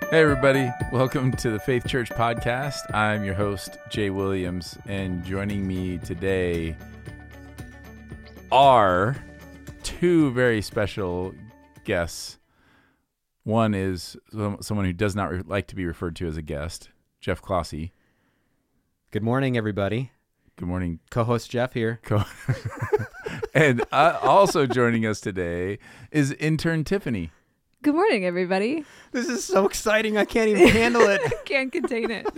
Hey, everybody. Welcome to the Faith Church Podcast. I'm your host, Jay Williams, and joining me today are two very special guests. One is someone who does not like to be referred to as a guest, Jeff Clossy. Good morning, everybody. Good morning. Co-host Jeff here. And also joining us today is intern Tiffany. Good morning, everybody. This is so exciting. I can't even handle it. Can't contain it.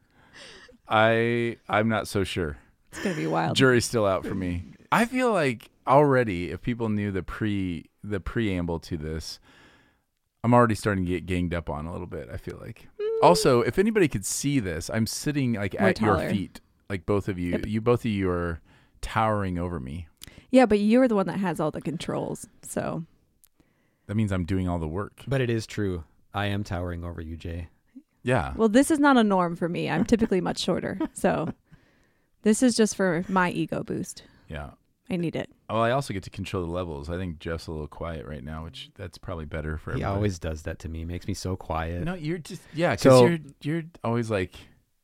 I'm not so sure. It's going to be wild. Jury's still out for me. I feel like already, if people knew the preamble to this, I'm already starting to get ganged up on a little bit, I feel like. Also, if anybody could see this, I'm sitting like We're at taller. your feet, like both of you. Yep. Both of you are towering over me. Yeah, but you're the one that has all the controls, so. That means I'm doing all the work. But it is true. I am towering over you, Jay. Yeah. Well, this is not a norm for me. I'm typically much shorter, so this is just for my ego boost. Yeah. I need it. Well, I also get to control the levels. I think Jeff's a little quiet right now, which that's probably better for He everybody. always does that to me. Makes me so quiet. No, you're just because So- you're always like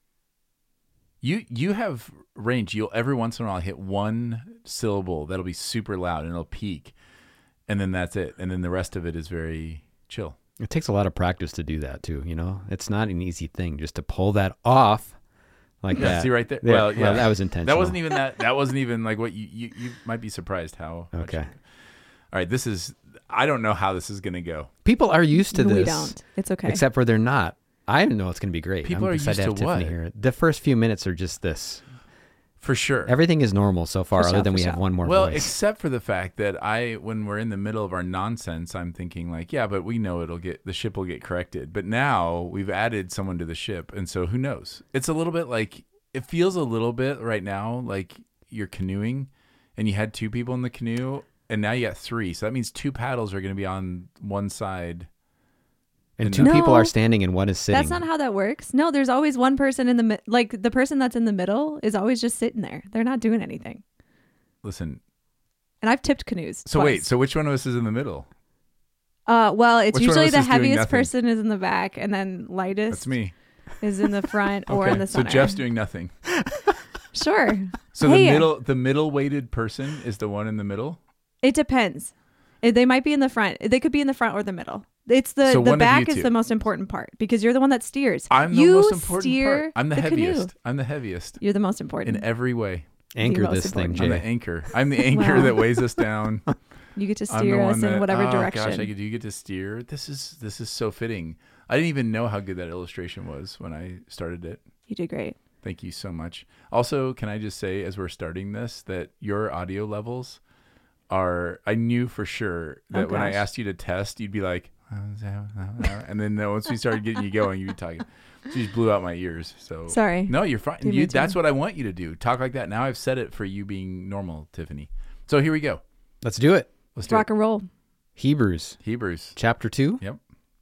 you have range. You'll every once in a while hit one syllable that'll be super loud and it'll peak, and then that's it. And then the rest of it is very chill. It takes a lot of practice to do that, too. You know, it's not an easy thing just to pull that off like that. See right there. Yeah, Well, yeah, that was intentional. That wasn't even that. That wasn't even like what you might be surprised how. much Okay. All right. This is. I don't know how this is going to go. People are used to this. We don't. It's okay. Except for they're not. I know it's going to be great. People I'm are excited used to have to Tiffany what? here. The first few minutes are just this. For sure. Everything is normal so far, For other sure, than for we have sure. one more Well, voice. except for the fact that when we're in the middle of our nonsense, I'm thinking like, yeah, but we know the ship will get corrected. But now we've added someone to the ship, and so who knows? It's a little bit like it feels a little bit right now like you're canoeing, and you had two people in the canoe, and now you got three. So that means two paddles are going to be on one side. And two No. people are standing and one is sitting. That's not how that works. No, there's always one person in the like the person that's in the middle is always just sitting there. They're not doing anything. Listen. And I've tipped canoes. So twice. wait. So which one of us is in the middle? Well, it's Which one of usually us the is doing heaviest nothing? person is in the back, and then lightest That's me. is in the front or in the So center. Jeff's doing nothing. Sure. So Hey. the middle weighted person is the one in the middle. It depends. They might be in the front. They could be in the front or the middle. It's the So one of back you is two. the most important part because you're the one that steers. I'm the you most important steer part. I'm the canoe. heaviest. I'm the heaviest You're the most important. in every way. Anchor most this thing, important. I'm the Jay. anchor. I'm the anchor Wow. that weighs us down. You get to I'm the steer one us that, in whatever oh, direction. Gosh, you get to steer. This is so fitting. I didn't even know how good that illustration was when I started it. You did great. Thank you so much. Also, can I just say, as we're starting this, that your audio levels are, I knew for sure that Oh, when I gosh. asked you to test, you'd be like, and then once we started getting you going, you'd be talking. So you just blew out my ears. So Sorry. No, you're fine. Didn't mean to. That's what I want you to do. Talk like that. Now I've said it for you being normal, Tiffany. So here we go. Let's do it. Let's do Rock it. and roll. Hebrews Hebrews. chapter 2. Yep.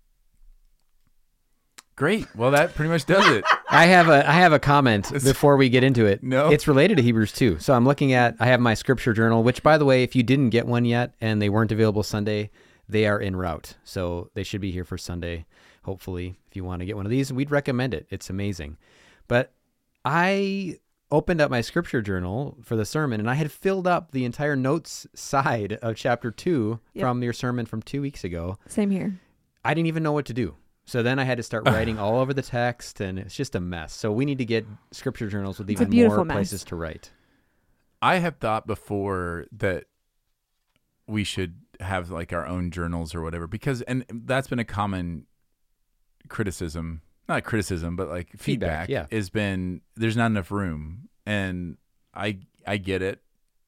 Great. Well, that pretty much does it. I have a comment before we get into it. No. It's related to Hebrews 2. So I'm looking at, I have my scripture journal, which by the way, if you didn't get one yet and they weren't available Sunday, they are en route. So they should be here for Sunday. Hopefully, if you want to get one of these, we'd recommend it. It's amazing. But I opened up my scripture journal for the sermon and I had filled up the entire notes side of chapter 2 Yep. from your sermon from 2 weeks ago. Same here. I didn't even know what to do. So then I had to start writing all over the text, and it's just a mess. So we need to get scripture journals with It's a even beautiful more mess. places to write. I have thought before that we should have like our own journals or whatever, because, and that's been a common criticism, not criticism, but like feedback, yeah. has been there's not enough room. And I get it.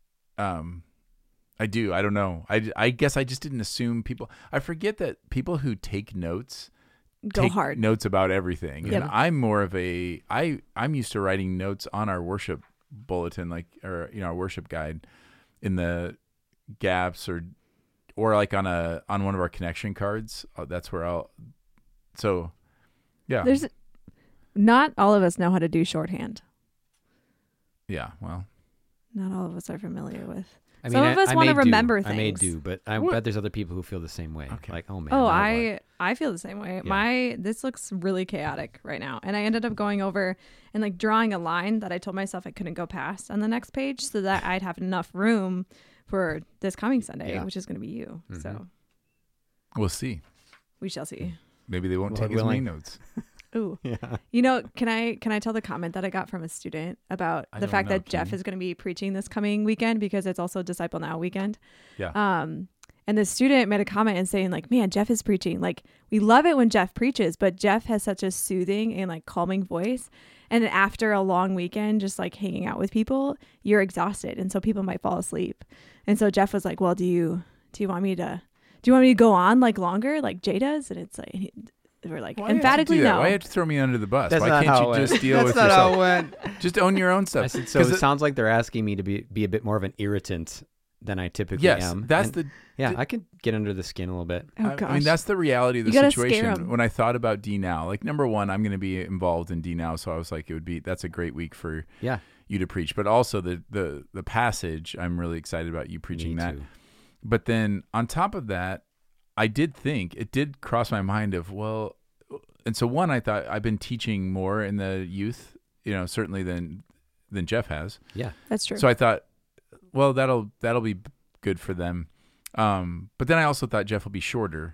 I do. I don't know. I guess I just didn't assume people, I forget that people who take notes Go take hard. notes about everything. Yep. And I'm more of I'm used to writing notes on our worship bulletin, like, or, our worship guide in the gaps or like on one of our connection cards. That's where yeah. There's not all of us know how to do shorthand. Yeah. Well, Not all of us are familiar with. I Some of us I wanna may do. remember I may things. do, but I What? bet there's other people who feel the same way. Okay. Like, oh man. Oh, now what? I feel the same way. Yeah. This looks really chaotic right now. And I ended up going over and like drawing a line that I told myself I couldn't go past on the next page so that I'd have enough room for this coming Sunday, Yeah. which is going to be you. Mhm. So We'll see. we shall see. Maybe they won't Lord take as many willing. notes. Ooh. Yeah. You know, can I tell the comment that I got from a student about I the don't fact know, that Jeff can you? is going to be preaching this coming weekend because it's also Disciple Now weekend. Yeah. And the student made a comment and saying like, man, Jeff is preaching. Like, we love it when Jeff preaches, but Jeff has such a soothing and like calming voice. And after a long weekend, just like hanging out with people, you're exhausted. And so people might fall asleep. And so Jeff was like, well, do you want me to go on like longer like Jay does? And it's like, we're like, Why you have to emphatically do that? no. Why you have to throw me under the bus? That's Why not can't how you it just went. deal That's with not yourself? how it went. Just own your own stuff. I said, so 'Cause it sounds like they're asking me to be a bit more of an irritant than I typically yes, am. that's And, the. yeah, I could get under the skin a little bit. Oh, gosh. I mean, that's the reality of the You gotta scare situation. 'em. When I thought about D Now, like number one, I'm going to be involved in D Now, so I was like, that's a great week for Yeah. you to preach. But also the passage, I'm really excited about you preaching Me that. too. But then on top of that, I did think it did cross my mind of and so one, I thought I've been teaching more in the youth, certainly than Jeff has. Yeah. That's true. So I thought, well, that'll be good for them. But then I also thought Jeff will be shorter.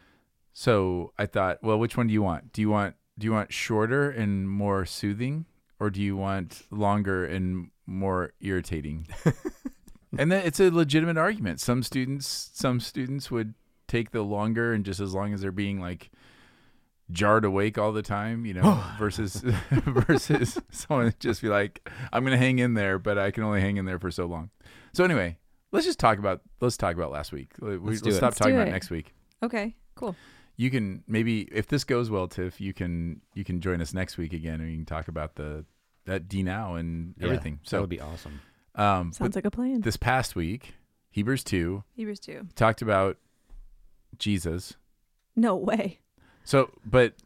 So I thought, well, which one do you want? Do you want shorter and more soothing, or do you want longer and more irritating? And then it's a legitimate argument. Some students would take the longer, and just as long as they're being like jarred awake all the time, versus someone just be like, I'm gonna hang in there, but I can only hang in there for so long. So anyway, let's talk about last week. Let's do it. stop Let's talking do about it. next week. Okay, cool. You can maybe, if this goes well, Tiff, you can join us next week again, and you can talk about that D Now and Yeah, everything. that So would be awesome. but Sounds like a plan. this past week, Hebrews 2 Hebrews 2. talked about Jesus. No way. So, but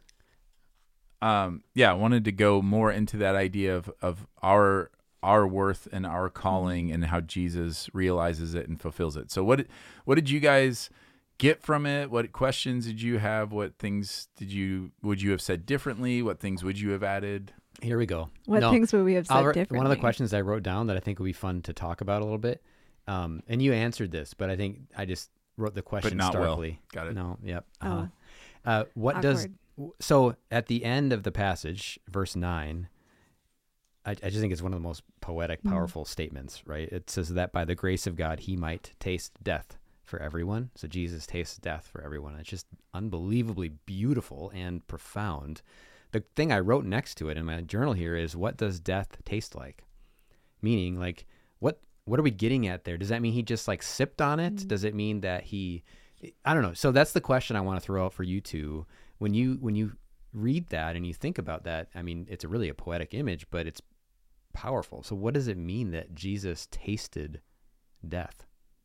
I wanted to go more into that idea of our worth and our calling and how Jesus realizes it and fulfills it. So what did you guys get from it? What questions did you have? What things would you have said differently? What things would you have added? Here we go. What No, things would we have said differently? One of the questions I wrote down that I think would be fun to talk about a little bit, and you answered this, but I think I just wrote the question not well. starkly. Got it. No, yep. Oh. What does Awkward. so at the end of the passage, verse 9, I just think it's one of the most poetic, powerful statements, right? It says that by the grace of God, he might taste death for everyone. So Jesus tastes death for everyone. It's just unbelievably beautiful and profound. The thing I wrote next to it in my journal here is, what does death taste like? Meaning, like, what are we getting at there? Does that mean he just like sipped on it? Does it mean that I don't know. So that's the question I want to throw out for you two. When you read that and you think about that, I mean, it's really a poetic image, but it's powerful. So what does it mean that Jesus tasted death?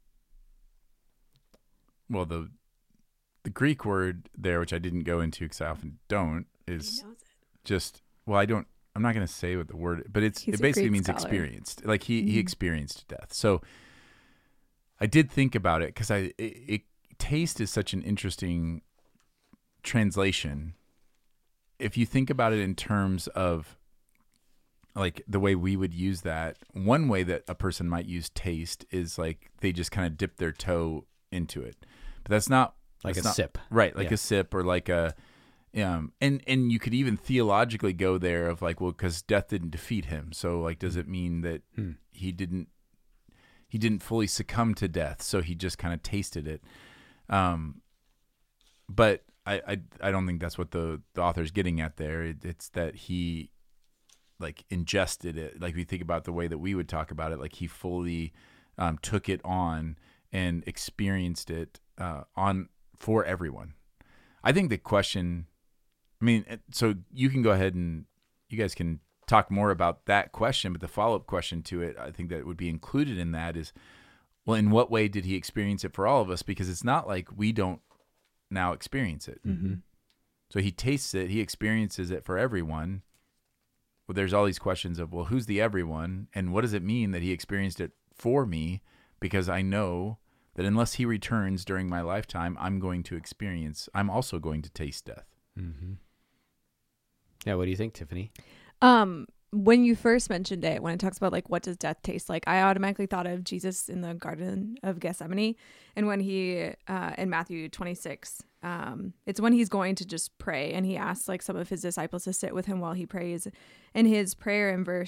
Well, the Greek word there, which I didn't go into because I often don't, is just, well, I'm not going to say what the word, but it He's a basically Greek means scholar. experienced. Like he experienced death. So I did think about it because taste is such an interesting translation. If you think about it in terms of like the way we would use that, one way that a person might use taste is like they just kind of dip their toe into it, but that's not Like that's a not- sip. right? Like Yeah. a sip, or like a, and you could even theologically go there of like, well, because death didn't defeat him, so like, does it mean that he didn't fully succumb to death, so he just kind of tasted it? But I don't think that's what the author's getting at there. It's that he like ingested it. Like we think about the way that we would talk about it, like he fully took it on and experienced it on for everyone. I think the question, I mean, so you can go ahead and you guys can talk more about that question, but the follow-up question to it, I think that would be included in that is, well, in what way did he experience it for all of us? Because it's not like we don't now experience it. Mm-hmm. So he tastes it, he experiences it for everyone. Well, there's all these questions of, well, who's the everyone? And what does it mean that he experienced it for me? Because I know that unless he returns during my lifetime, I'm also going to taste death. Mm-hmm. Yeah. What do you think, Tiffany? When you first mentioned it, when it talks about like what does death taste like, I automatically thought of Jesus in the Garden of Gethsemane, and when he in Matthew 26, it's when he's going to just pray, and he asks like some of his disciples to sit with him while he prays. And his prayer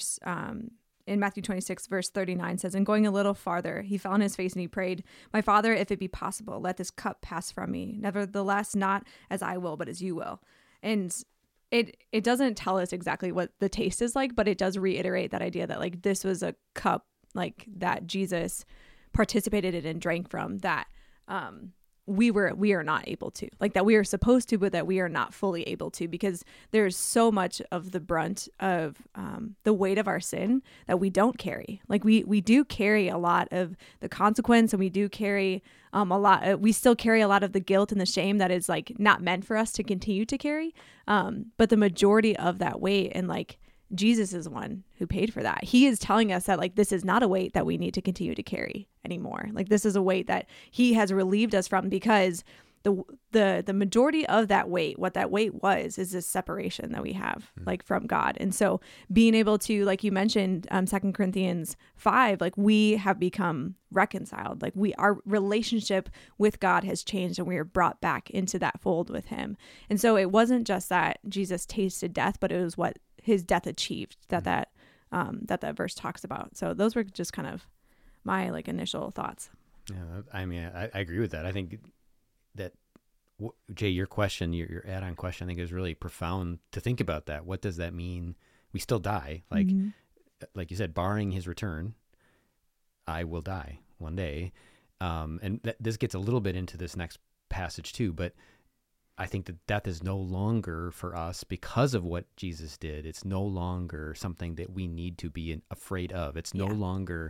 in Matthew 26, verse 39 says, and going a little farther, he fell on his face and he prayed, "My Father, if it be possible, let this cup pass from me. Nevertheless, not as I will, but as you will." And it doesn't tell us exactly what the taste is like, but it does reiterate that idea that like this was a cup like that Jesus participated in and drank from, that we are not able to, like that we are supposed to, but that we are not fully able to, because there's so much of the brunt of the weight of our sin that we don't carry. Like we do carry a lot of the consequence, and we do carry we still carry a lot of the guilt and the shame that is like not meant for us to continue to carry. But the majority of that weight, and like Jesus is one who paid for that. He is telling us that like this is not a weight that we need to continue to carry anymore. Like this is a weight that he has relieved us from, because the majority of that weight, what that weight was, is this separation that we have like from God. And so being able to, like you mentioned, 2 Corinthians 5, like we have become reconciled. Like our relationship with God has changed, and we are brought back into that fold with him. And so it wasn't just that Jesus tasted death, but it was what his death achieved that verse talks about. So those were just kind of my like initial thoughts. Yeah, I mean, I agree with that. I think that Jay, your question, your add-on question, I think is really profound to think about that. What does that mean? We still die, like like you said, barring his return, I will die one day. And this gets a little bit into this next passage too, but I think that death is no longer for us because of what Jesus did. It's no longer something that we need to be afraid of. It's no longer,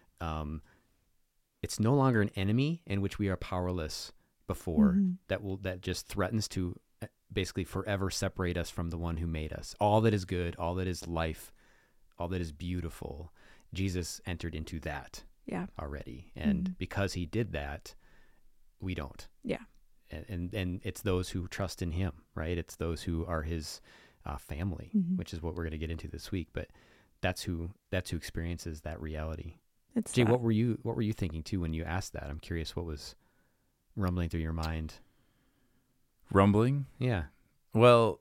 it's no longer an enemy in which we are powerless before, that just threatens to basically forever separate us from the one who made us. All that is good, all that is life, all that is beautiful, Jesus entered into that already. And because he did that, we don't. Yeah. And it's those who trust in him, right? It's those who are his family, which is what we're going to get into this week. But that's who experiences that reality. Jay, what were you thinking too when you asked that? I'm curious what was rumbling through your mind. Rumbling? Yeah. Well,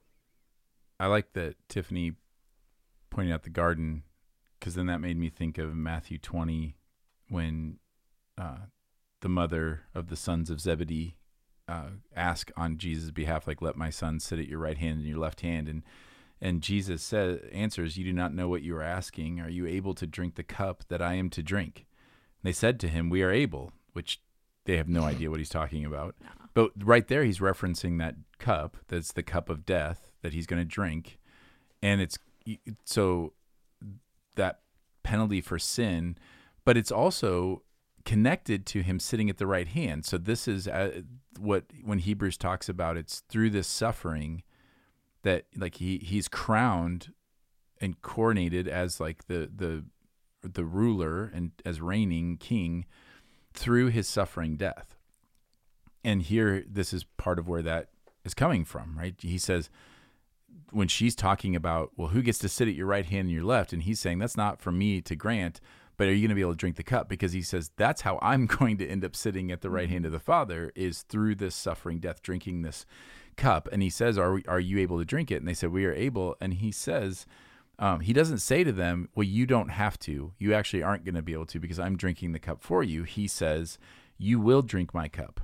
I like that Tiffany pointed out the garden, because then that made me think of Matthew 20, when the mother of the sons of Zebedee ask on Jesus' behalf, like, let my son sit at your right hand and your left hand. And Jesus answers, you do not know what you are asking. Are you able to drink the cup that I am to drink? And they said to him, we are able, which they have no idea what he's talking about. No. But right there, he's referencing that cup. That's the cup of death that he's going to drink. And it's so that penalty for sin, but it's also connected to him sitting at the right hand. So this is when Hebrews talks about, it's through this suffering that like he's crowned and coronated as like the ruler and as reigning king through his suffering death. And here, this is part of where that is coming from, right? He says, when she's talking about, well, who gets to sit at your right hand and your left? And he's saying, that's not for me to grant, but are you going to be able to drink the cup? Because he says, that's how I'm going to end up sitting at the right hand of the Father, is through this suffering death, drinking this cup. And he says, are you able to drink it? And they said, we are able. And he says, he doesn't say to them, well, you don't have to. You actually aren't going to be able to, because I'm drinking the cup for you. He says, you will drink my cup.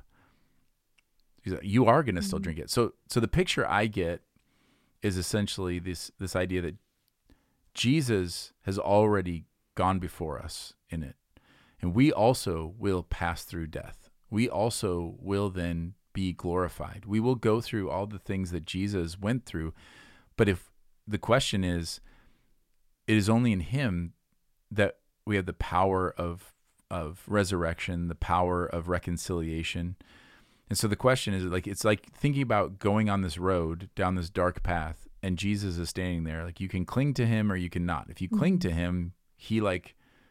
You are going to still drink it. So the picture I get is essentially this idea that Jesus has already gone before us in it. And we also will pass through death. We also will then be glorified. We will go through all the things that Jesus went through. But if the question is, it is only in him that we have the power of resurrection, the power of reconciliation. And so the question is, like, it's like thinking about going on this road down this dark path, and Jesus is standing there. Like, you can cling to him or you can not. If you cling to him, he like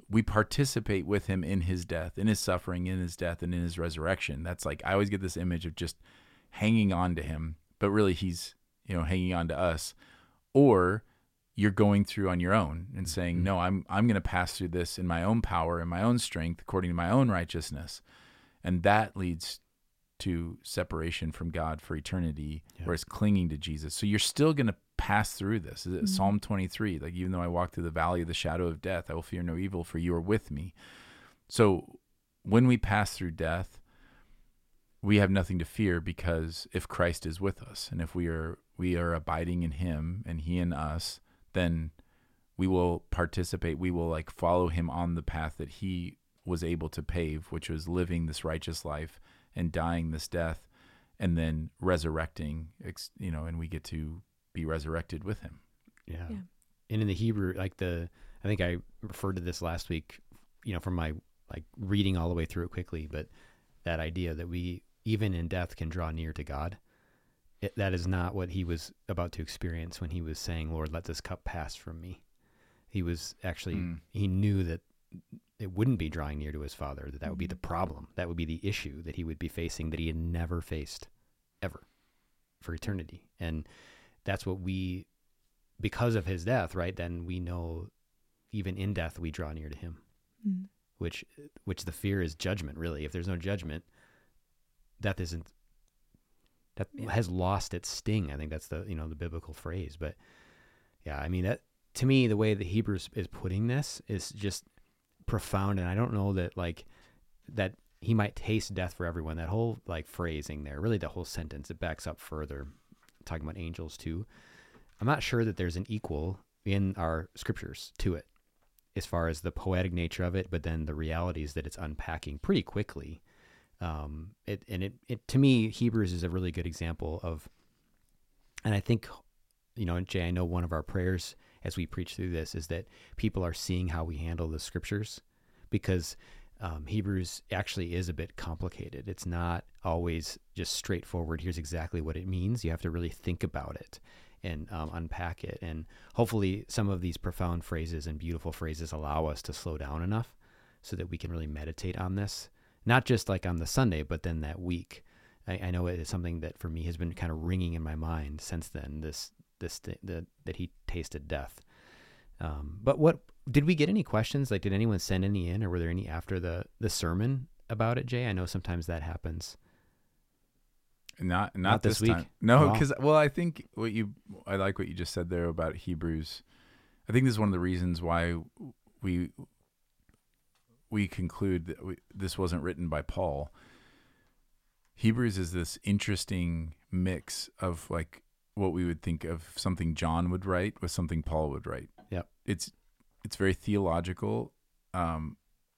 we participate with him in his death, in his suffering, in his death, and in his resurrection. That's like, I always get this image of just hanging on to him, but really he's, hanging on to us. Or you're going through on your own and saying, no, I'm going to pass through this in my own power, in my own strength, according to my own righteousness. And that leads to separation from God for eternity, whereas clinging to Jesus. So you're still going to pass through this. Psalm 23, like, even though I walk through the valley of the shadow of death, I will fear no evil, for you are with me. So when we pass through death, we have nothing to fear, because if Christ is with us, and if we are abiding in him and he in us, then we will participate. We will like follow him on the path that he was able to pave, which was living this righteous life and dying this death and then resurrecting, and we get to be resurrected with him. Yeah. And in the Hebrew, I think I referred to this last week, from my like reading all the way through it quickly, but that idea that we, even in death, can draw near to God. That is not what he was about to experience when he was saying, Lord, let this cup pass from me. He was actually, he knew that it wouldn't be drawing near to his Father, that would be the problem. That would be the issue that he would be facing, that he had never faced ever for eternity. And that's what because of his death, right, then we know even in death we draw near to him, which the fear is judgment, really. If there's no judgment, death has lost its sting. I think that's the biblical phrase. But yeah, I mean, that to me, the way the Hebrews is putting this is just profound. And I don't know that that he might taste death for everyone. That whole phrasing there, really the whole sentence, it backs up further, talking about angels too. I'm not sure that there's an equal in our scriptures to it as far as the poetic nature of it, but then the realities that it's unpacking pretty quickly. To me, Hebrews is a really good example of, and I think, Jay, I know one of our prayers as we preach through this is that people are seeing how we handle the scriptures, because Hebrews actually is a bit complicated. It's not always just straightforward. Here's exactly what it means. You have to really think about it and unpack it. And hopefully some of these profound phrases and beautiful phrases allow us to slow down enough so that we can really meditate on this. Not just on the Sunday, but then that week. I know it is something that for me has been kind of ringing in my mind since then, that he tasted death. But what, did we get any questions? Did anyone send any in, or were there any after the sermon about it, Jay? I know sometimes that happens. Not this week. Time. No, Wow. because I think I like what you just said there about Hebrews. I think this is one of the reasons why we conclude that this wasn't written by Paul. Hebrews is this interesting mix of what we would think of something John would write with something Paul would write. Yep. It's very theological, and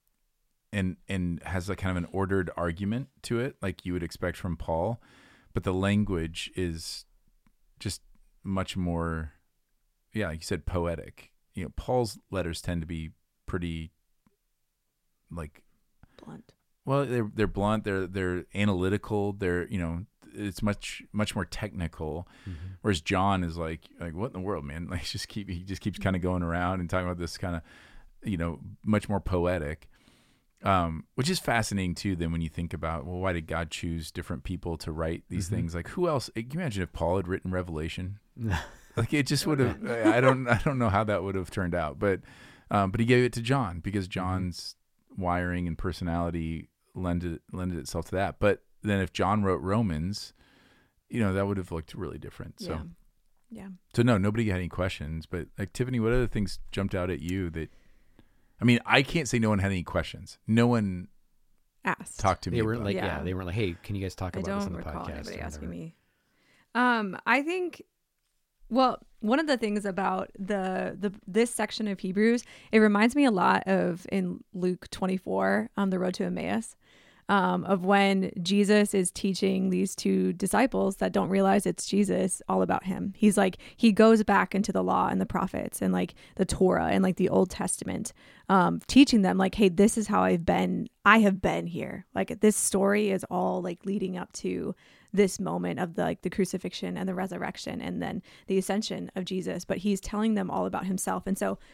has kind of an ordered argument to it, like you would expect from Paul, but the language is just much more, like you said, poetic. Paul's letters tend to be pretty blunt. Well, they're blunt. They're analytical. It's much more technical. Mm-hmm. Whereas John is like what in the world, man? He just keeps kind of going around and talking about this kind of, much more poetic, which is fascinating too. Then when you think about, well, why did God choose different people to write these things? Who else? Can you imagine if Paul had written Revelation? It just would have. I don't know how that would have turned out, but he gave it to John because John's wiring and personality lended itself to that. But then if John wrote Romans, that would have looked really different. So yeah. So no, nobody had any questions. But Tiffany, what other things jumped out at you that? I mean, I can't say no one had any questions. No one asked. Talked to me. They were about they weren't like, hey, can you guys talk about this on the podcast? I don't recall anybody asking me. I think. Well, one of the things about this section of Hebrews, it reminds me a lot of in Luke 24, the road to Emmaus, of when Jesus is teaching these two disciples that don't realize it's Jesus all about him. He's he goes back into the law and the prophets and the Torah and the Old Testament, teaching them hey, this is how I have been here. This story is all leading up to this moment of the crucifixion and the resurrection and then the ascension of Jesus, but he's telling them all about himself. And so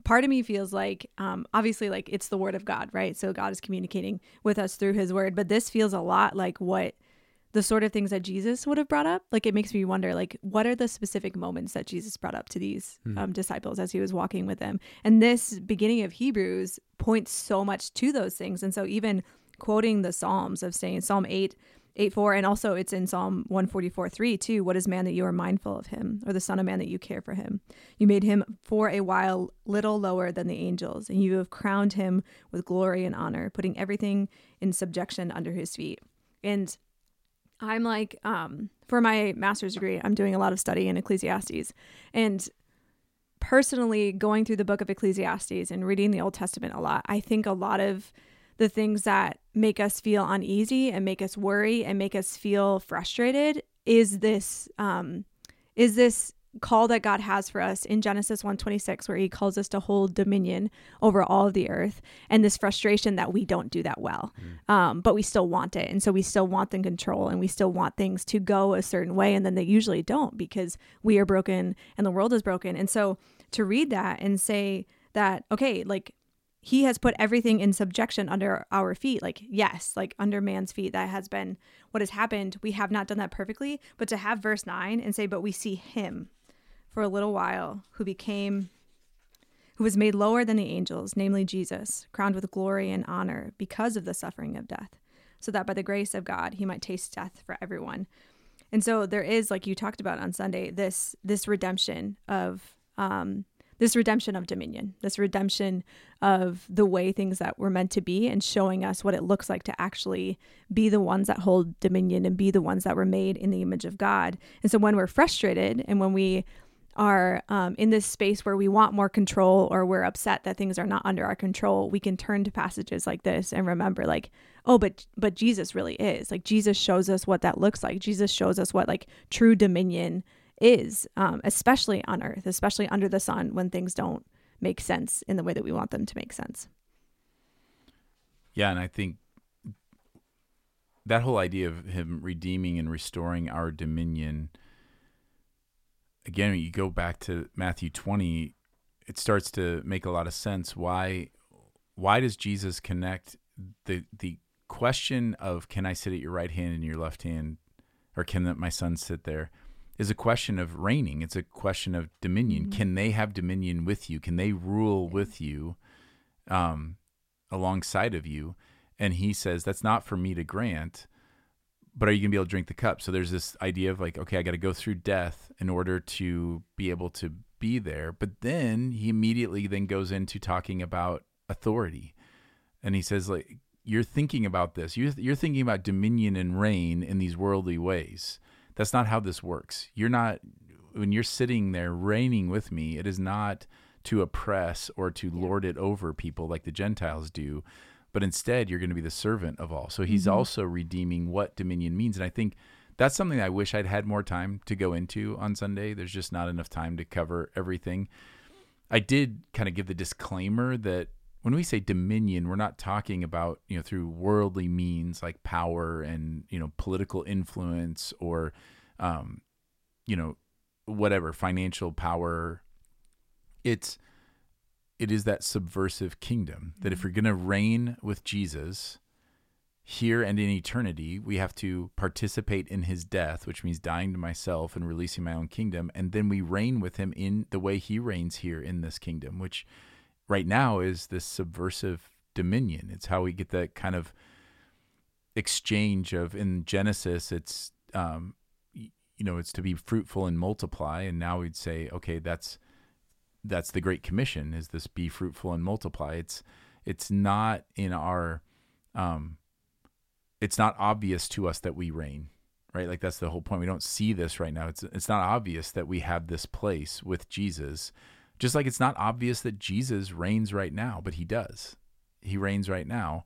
part of me feels like, obviously, like it's the word of God, right? So God is communicating with us through his word, but this feels a lot like what the sort of things that Jesus would have brought up. Like, it makes me wonder, like, what are the specific moments that Jesus brought up to these disciples as he was walking with them? And this beginning of Hebrews points so much to those things. And so even quoting the Psalms of saying Psalm 8:4, and also it's in Psalm 144:3 too. What is man that you are mindful of him, or the son of man that you care for him? You made him for a while little lower than the angels, and you have crowned him with glory and honor, putting everything in subjection under his feet. And I'm like, for my master's degree, I'm doing a lot of study in Ecclesiastes, and personally going through the book of Ecclesiastes and reading the Old Testament a lot, I think a lot of the things that make us feel uneasy and make us worry and make us feel frustrated is this call that God has for us in Genesis 1:26, where he calls us to hold dominion over all of the earth, and this frustration that we don't do that well, but we still want it. And so we still want the control, and we still want things to go a certain way, and then they usually don't, because we are broken and the world is broken. And so to read that and say that, okay, like, he has put everything in subjection under our feet. Like, yes, like under man's feet, that has been what has happened. We have not done that perfectly, but to have verse 9 and say, but we see him for a little while, who was made lower than the angels, namely Jesus, crowned with glory and honor because of the suffering of death, so that by the grace of God, he might taste death for everyone. And so there is, like you talked about on Sunday, this redemption of dominion, this redemption of the way things that were meant to be, and showing us what it looks like to actually be the ones that hold dominion and be the ones that were made in the image of God. And so when we're frustrated and when we are in this space where we want more control, or we're upset that things are not under our control, we can turn to passages like this and remember, like, oh, but Jesus really is. Like, Jesus shows us what that looks like. Jesus shows us what like true dominion is, especially on earth, especially under the sun, when things don't make sense in the way that we want them to make sense. Yeah, and I think that whole idea of him redeeming and restoring our dominion, again, when you go back to Matthew 20, it starts to make a lot of sense. Why does Jesus connect the question of, can I sit at your right hand and your left hand, or can my son sit there, is a question of reigning. It's a question of dominion. Mm-hmm. Can they have dominion with you? Can they rule with you, alongside of you? And he says, that's not for me to grant, but are you going to be able to drink the cup? So there's this idea of like, okay, I got to go through death in order to be able to be there. But then he immediately then goes into talking about authority. And he says, like, you're thinking about this. You're thinking about dominion and reign in these worldly ways. That's not how this works. You're not, when you're sitting there reigning with me, it is not to oppress or to lord it over people like the Gentiles do, but instead you're going to be the servant of all. So he's also redeeming what dominion means. And I think that's something I wish I'd had more time to go into on Sunday. There's just not enough time to cover everything. I did kind of give the disclaimer that when we say dominion, we're not talking about, through worldly means like power and, political influence or, whatever, financial power. It is that subversive kingdom that if you're going to reign with Jesus here and in eternity, we have to participate in his death, which means dying to myself and releasing my own kingdom. And then we reign with him in the way he reigns here in this kingdom, which right now is this subversive dominion. It's how we get that kind of exchange of, in Genesis, it's, it's to be fruitful and multiply. And now we'd say, okay, that's the Great Commission, is this be fruitful and multiply. It's not in our, it's not obvious to us that we reign, right? Like that's the whole point. We don't see this right now. It's not obvious that we have this place with Jesus. Just like it's not obvious that Jesus reigns right now, but he does. He reigns right now.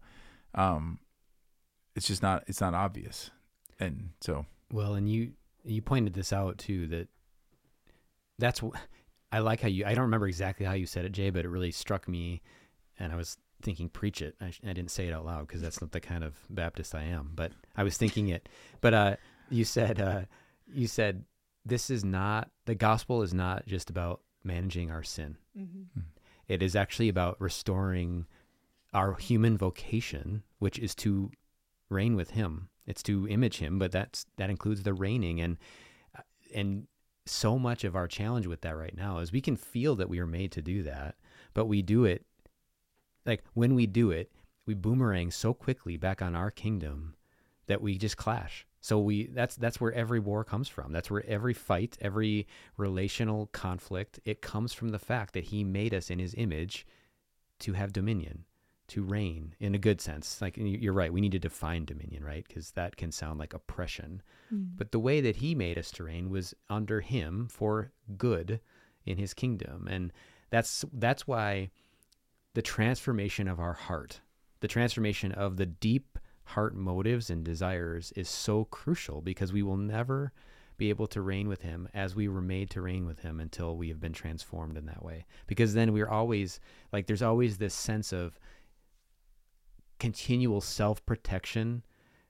It's not obvious. And so. Well, and you pointed this out too, that's I like how I don't remember exactly how you said it, Jay, but it really struck me. And I was thinking, preach it. I didn't say it out loud because that's not the kind of Baptist I am, but I was thinking it. But you said this is not, the gospel is not just about managing our sin. Mm-hmm. It is actually about restoring our human vocation, which is to reign with him. It's to image him, but that includes the reigning. And so much of our challenge with that right now is we can feel that we are made to do that, but we do it, like when we do it, we boomerang so quickly back on our kingdom that we just clash. So that's where every war comes from. That's where every fight, every relational conflict, it comes from the fact that he made us in his image to have dominion, to reign in a good sense. Like, you're right, we need to define dominion, right? Because that can sound like oppression. But the way that he made us to reign was under him for good in his kingdom. And that's why the transformation of our heart, the transformation of the deep heart motives and desires is so crucial, because we will never be able to reign with him as we were made to reign with him until we have been transformed in that way. Because then we're always, like, there's always this sense of continual self-protection,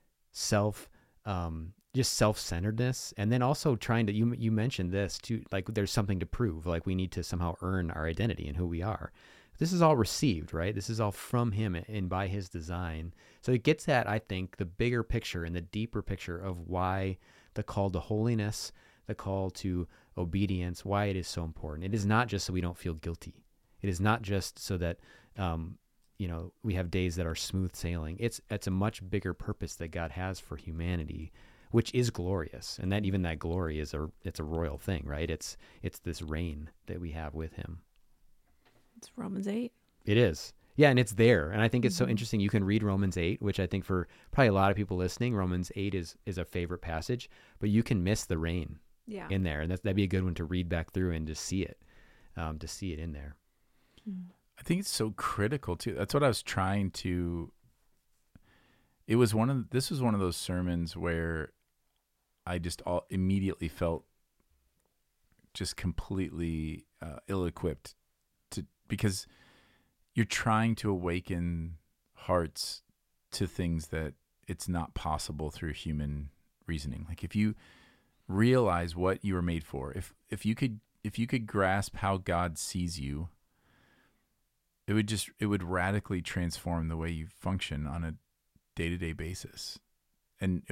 just self-centeredness, and then also trying to, you mentioned this too, like there's something to prove, like we need to somehow earn our identity and who we are. This is all received, right? This is all from him and by his design. So it gets at, I think, the bigger picture and the deeper picture of why the call to holiness, the call to obedience, why it is so important. It is not just so we don't feel guilty. It is not just so that we have days that are smooth sailing. It's a much bigger purpose that God has for humanity, which is glorious. And that even that glory is it's a royal thing, right? It's this reign that we have with him. It's Romans 8. It is. Yeah, and it's there. And I think it's so interesting. You can read Romans 8, which I think for probably a lot of people listening, Romans 8 is a favorite passage, but you can miss the reign in there. And that'd be a good one to read back through and just see it, in there. I think it's so critical too. That's what I was trying to. This was one of those sermons where I just immediately felt just completely ill-equipped because you're trying to awaken hearts to things that it's not possible through human reasoning. Like, if you realize what you were made for, if you could grasp how God sees you, it would radically transform the way you function on a day-to-day basis. And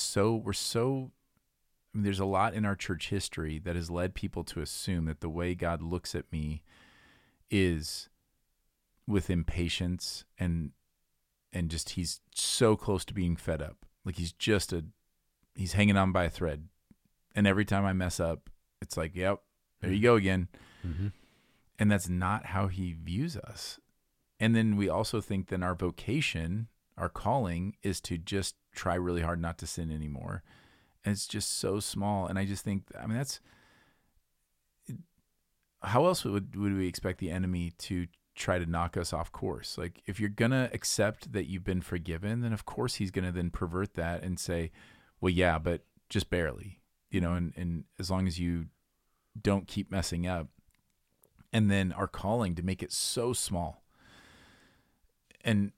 there's a lot in our church history that has led people to assume that the way God looks at me is with impatience and just, he's so close to being fed up. Like, he's hanging on by a thread. And every time I mess up, it's like, yep, there you go again. Mm-hmm. And that's not how he views us. And then we also think that our vocation, our calling, is to just try really hard not to sin anymore. And it's just so small. And I just think, how else would we expect the enemy to try to knock us off course? Like, if you're going to accept that you've been forgiven, then of course he's going to then pervert that and say, well, yeah, but just barely, and as long as you don't keep messing up. And then our calling to make it so small. And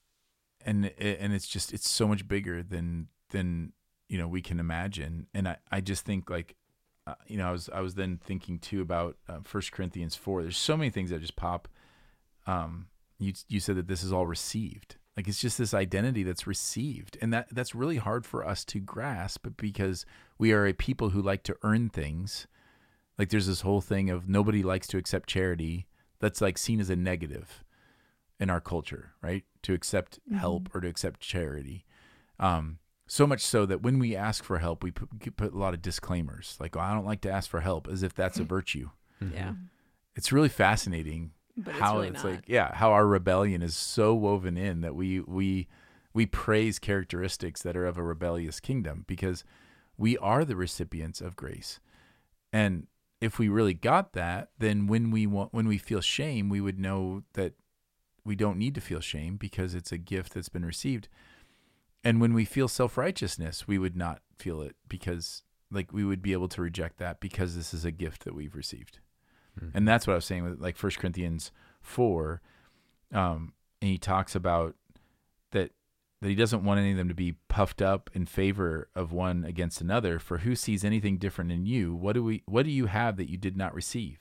it's so much bigger than we can imagine. And I just think, like, I was then thinking too about 1 Corinthians 4. There's so many things that just pop. You said that this is all received. Like, it's just this identity that's received. And that's really hard for us to grasp, because we are a people who like to earn things. Like, there's this whole thing of nobody likes to accept charity. That's like seen as a negative in our culture, right? To accept help or to accept charity. So much so that when we ask for help, we put a lot of disclaimers. Like, I don't like to ask for help, as if that's a virtue. Yeah. It's really fascinating how how our rebellion is so woven in that we praise characteristics that are of a rebellious kingdom, because we are the recipients of grace. And if we really got that, then when we feel shame, we would know that we don't need to feel shame, because it's a gift that's been received. And when we feel self-righteousness, we would not feel it, because, like, we would be able to reject that because this is a gift that we've received. Mm-hmm. And that's what I was saying with, like, 1 Corinthians 4. And he talks about that he doesn't want any of them to be puffed up in favor of one against another. For who sees anything different in you? What do you have that you did not receive?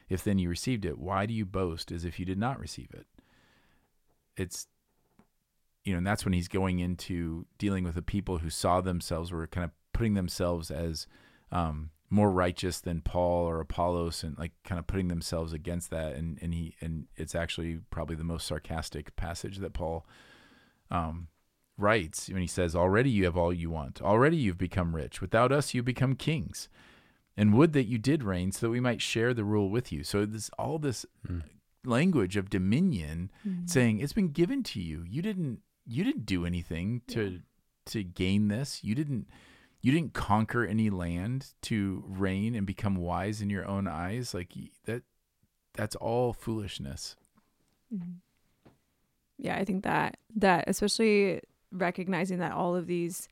If then you received it, why do you boast as if you did not receive it? It's, and that's when he's going into dealing with the people who saw themselves, were kind of putting themselves as more righteous than Paul or Apollos, and like kind of putting themselves against that. And it's actually probably the most sarcastic passage that Paul writes when he says, already you have all you want. Already you've become rich. Without us, you become kings. And would that you did reign so that we might share the rule with you. So all this language of dominion, saying it's been given to you. You didn't do anything to gain this. You didn't conquer any land to reign and become wise in your own eyes. Like that's all foolishness. Mm-hmm. Yeah, I think that especially recognizing that all of these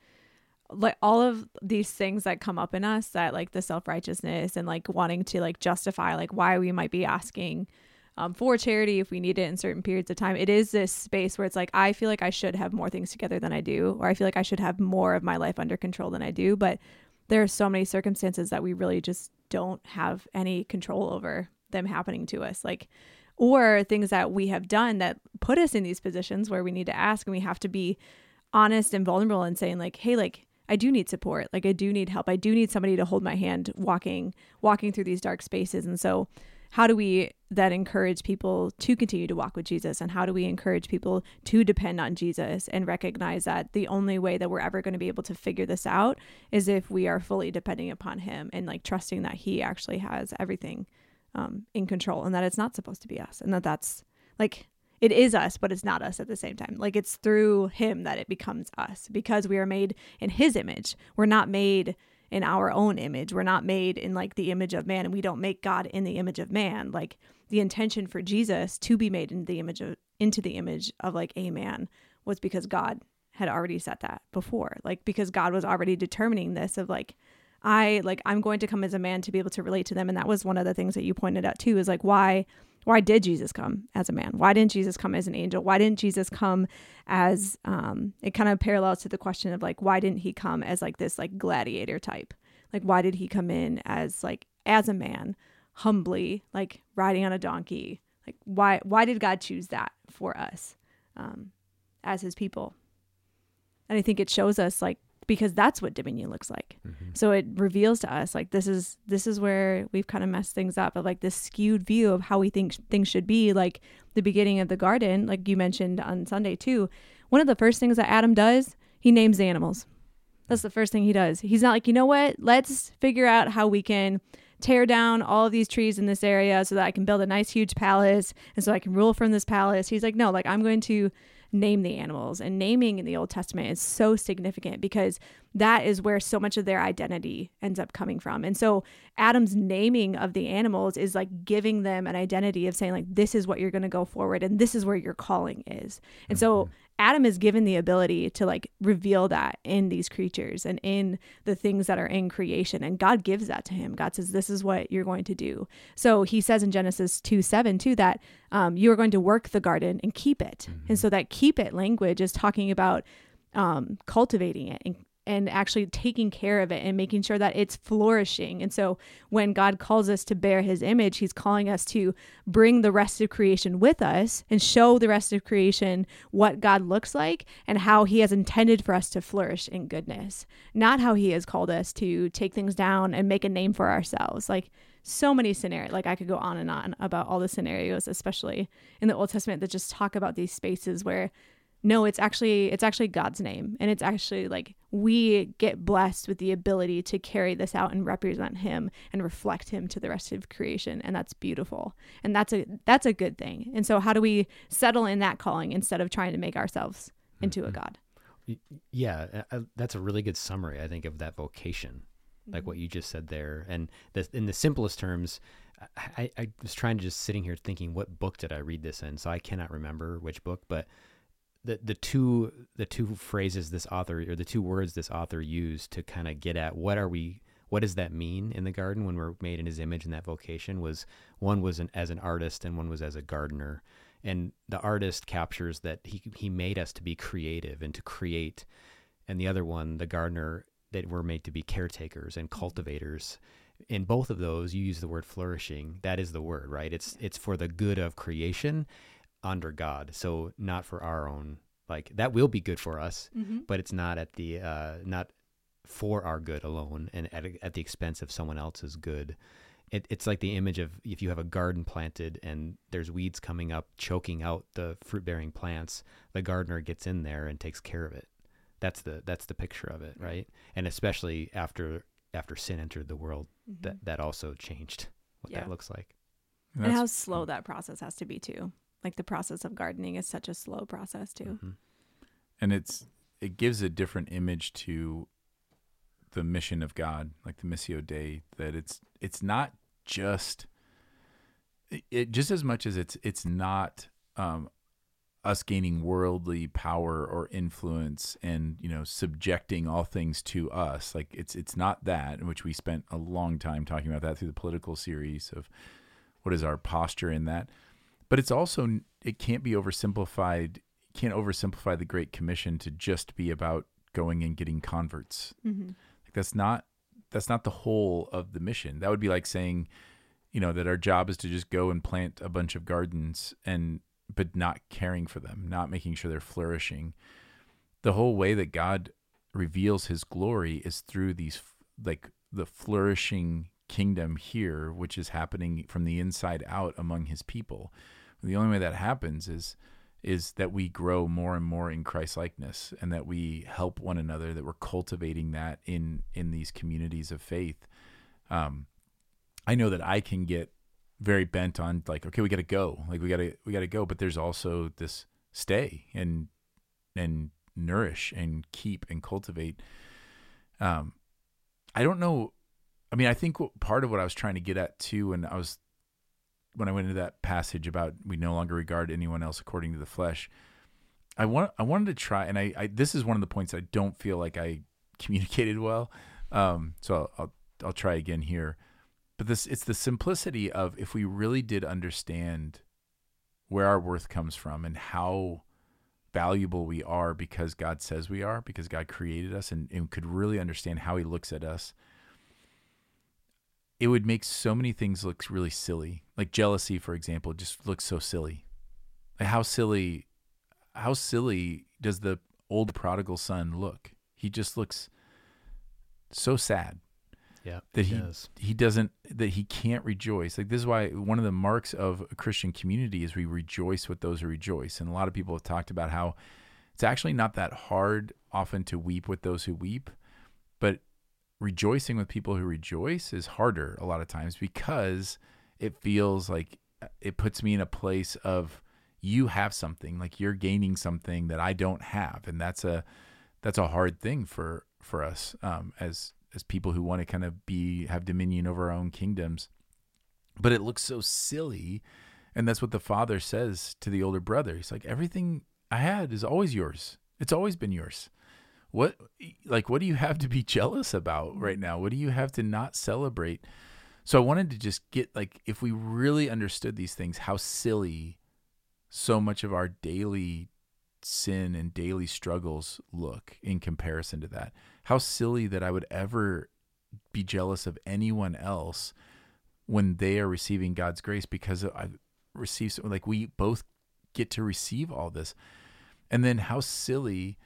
things that come up in us, that like the self-righteousness and like wanting to like justify like why we might be asking for charity if we need it in certain periods of time. It is this space where it's like, I feel like I should have more things together than I do, or I feel like I should have more of my life under control than I do. But there are so many circumstances that we really just don't have any control over them happening to us. Like, or things that we have done that put us in these positions where we need to ask, and we have to be honest and vulnerable and saying like, hey, like I do need support. Like I do need help. I do need somebody to hold my hand walking through these dark spaces. And so how do we then encourage people to continue to walk with Jesus? And how do we encourage people to depend on Jesus and recognize that the only way that we're ever going to be able to figure this out is if we are fully depending upon him and like trusting that he actually has everything in control, and that it's not supposed to be us, and that's like, it is us, but it's not us at the same time. Like it's through him that it becomes us, because we are made in his image. We're not made in our own image. We're not made in like the image of man, and we don't make God in the image of man. Like the intention for Jesus to be made into the image of like a man was because God had already set that before, like because God was already determining this of like, I'm going to come as a man to be able to relate to them. And that was one of the things that you pointed out too, is like, why did Jesus come as a man? Why didn't Jesus come as an angel? Why didn't Jesus come as, it kind of parallels to the question of like, why didn't he come as like this like gladiator type? Like, why did he come in as a man, humbly, like riding on a donkey? Like, why did God choose that for us as his people? And I think it shows us like, because that's what dominion looks like. Mm-hmm. So it reveals to us like this is where we've kind of messed things up, of like this skewed view of how we think things should be. Like the beginning of the garden, like you mentioned on Sunday too, one of the first things that Adam does, he names the animals. That's the first thing he does. He's not like, you know what, let's figure out how we can tear down all of these trees in this area so that I can build a nice huge palace and so I can rule from this palace. He's like, no, like I'm going to name the animals. And naming in the Old Testament is so significant because that is where so much of their identity ends up coming from. And so Adam's naming of the animals is like giving them an identity of saying like, this is what you're going to go forward and this is where your calling is. And so Adam is given the ability to like reveal that in these creatures and in the things that are in creation. And God gives that to him. God says, this is what you're going to do. So he says in Genesis 2:7 too, that you are going to work the garden and keep it. Mm-hmm. And so that keep it language is talking about cultivating it and actually taking care of it and making sure that it's flourishing. And so when God calls us to bear his image, he's calling us to bring the rest of creation with us and show the rest of creation what God looks like and how he has intended for us to flourish in goodness, not how he has called us to take things down and make a name for ourselves. Like so many scenarios, like I could go on and on about all the scenarios, especially in the Old Testament, that just talk about these spaces where no, it's actually God's name. And it's actually like we get blessed with the ability to carry this out and represent him and reflect him to the rest of creation. And that's beautiful. And that's a good thing. And so how do we settle in that calling instead of trying to make ourselves into a God? Yeah, that's a really good summary, I think, of that vocation, like what you just said there. And in the simplest terms, I was trying to just sitting here thinking, what book did I read this in? So I cannot remember which book, but the two phrases this author, or the two words this author used to kind of get at what does that mean in the garden when we're made in his image, and that vocation was, one was as an artist and one was as a gardener. And the artist captures that he made us to be creative and to create, and the other one, the gardener, that we're made to be caretakers and cultivators. in both of those, you use the word flourishing. That is the word, right? It's for the good of creation under God. So not for our own, like that will be good for us, but it's not at the, not for our good alone and at the expense of someone else's good. It's like the image of if you have a garden planted and there's weeds coming up, choking out the fruit-bearing plants, the gardener gets in there and takes care of it. That's the picture of it, right? And especially after sin entered the world, that also changed what that looks like. And how slow that process has to be too. Like the process of gardening is such a slow process too. And it gives a different image to the mission of God, like the Missio Dei, that it's not just just as much as it's not us gaining worldly power or influence and subjecting all things to us. Like it's not that, in which we spent a long time talking about that through the political series of what is our posture in that. But it's also, it can't be oversimplified. Can't oversimplify the Great Commission to just be about going and getting converts. Like that's not the whole of the mission. That would be like saying, that our job is to just go and plant a bunch of gardens but not caring for them, not making sure they're flourishing. The whole way that God reveals his glory is through these, like the flourishing kingdom here, which is happening from the inside out among his people. The only way that happens is that we grow more and more in Christ-likeness, and that we help one another, that we're cultivating that in these communities of faith. I know that I can get very bent on like, okay, we got to go, like we got to go, but there's also this stay and nourish and keep and cultivate. I don't know. I mean, I think part of what I was trying to get at too, when I went into that passage about we no longer regard anyone else according to the flesh, I wanted to try, and I this is one of the points I don't feel like I communicated well. So I'll try again here. But it's the simplicity of, if we really did understand where our worth comes from and how valuable we are because God says we are, because God created us, and could really understand how he looks at us, it would make so many things look really silly. Like jealousy, for example, just looks so silly. Like how silly does the old prodigal son look? He just looks so sad. Yeah, that he can't rejoice. Like this is why one of the marks of a Christian community is we rejoice with those who rejoice. And a lot of people have talked about how it's actually not that hard often to weep with those who weep, but rejoicing with people who rejoice is harder a lot of times, because it feels like it puts me in a place of, you have something, like you're gaining something that I don't have. And that's a hard thing for us as people who want to kind of have dominion over our own kingdoms. But it looks so silly. And that's what the father says to the older brother. He's like, everything I had is always yours. It's always been yours. What do you have to be jealous about right now? What do you have to not celebrate? So I wanted to just get, like, if we really understood these things, how silly so much of our daily sin and daily struggles look in comparison to that. How silly that I would ever be jealous of anyone else when they are receiving God's grace, because I've received something. Like, we both get to receive all this. And then how silly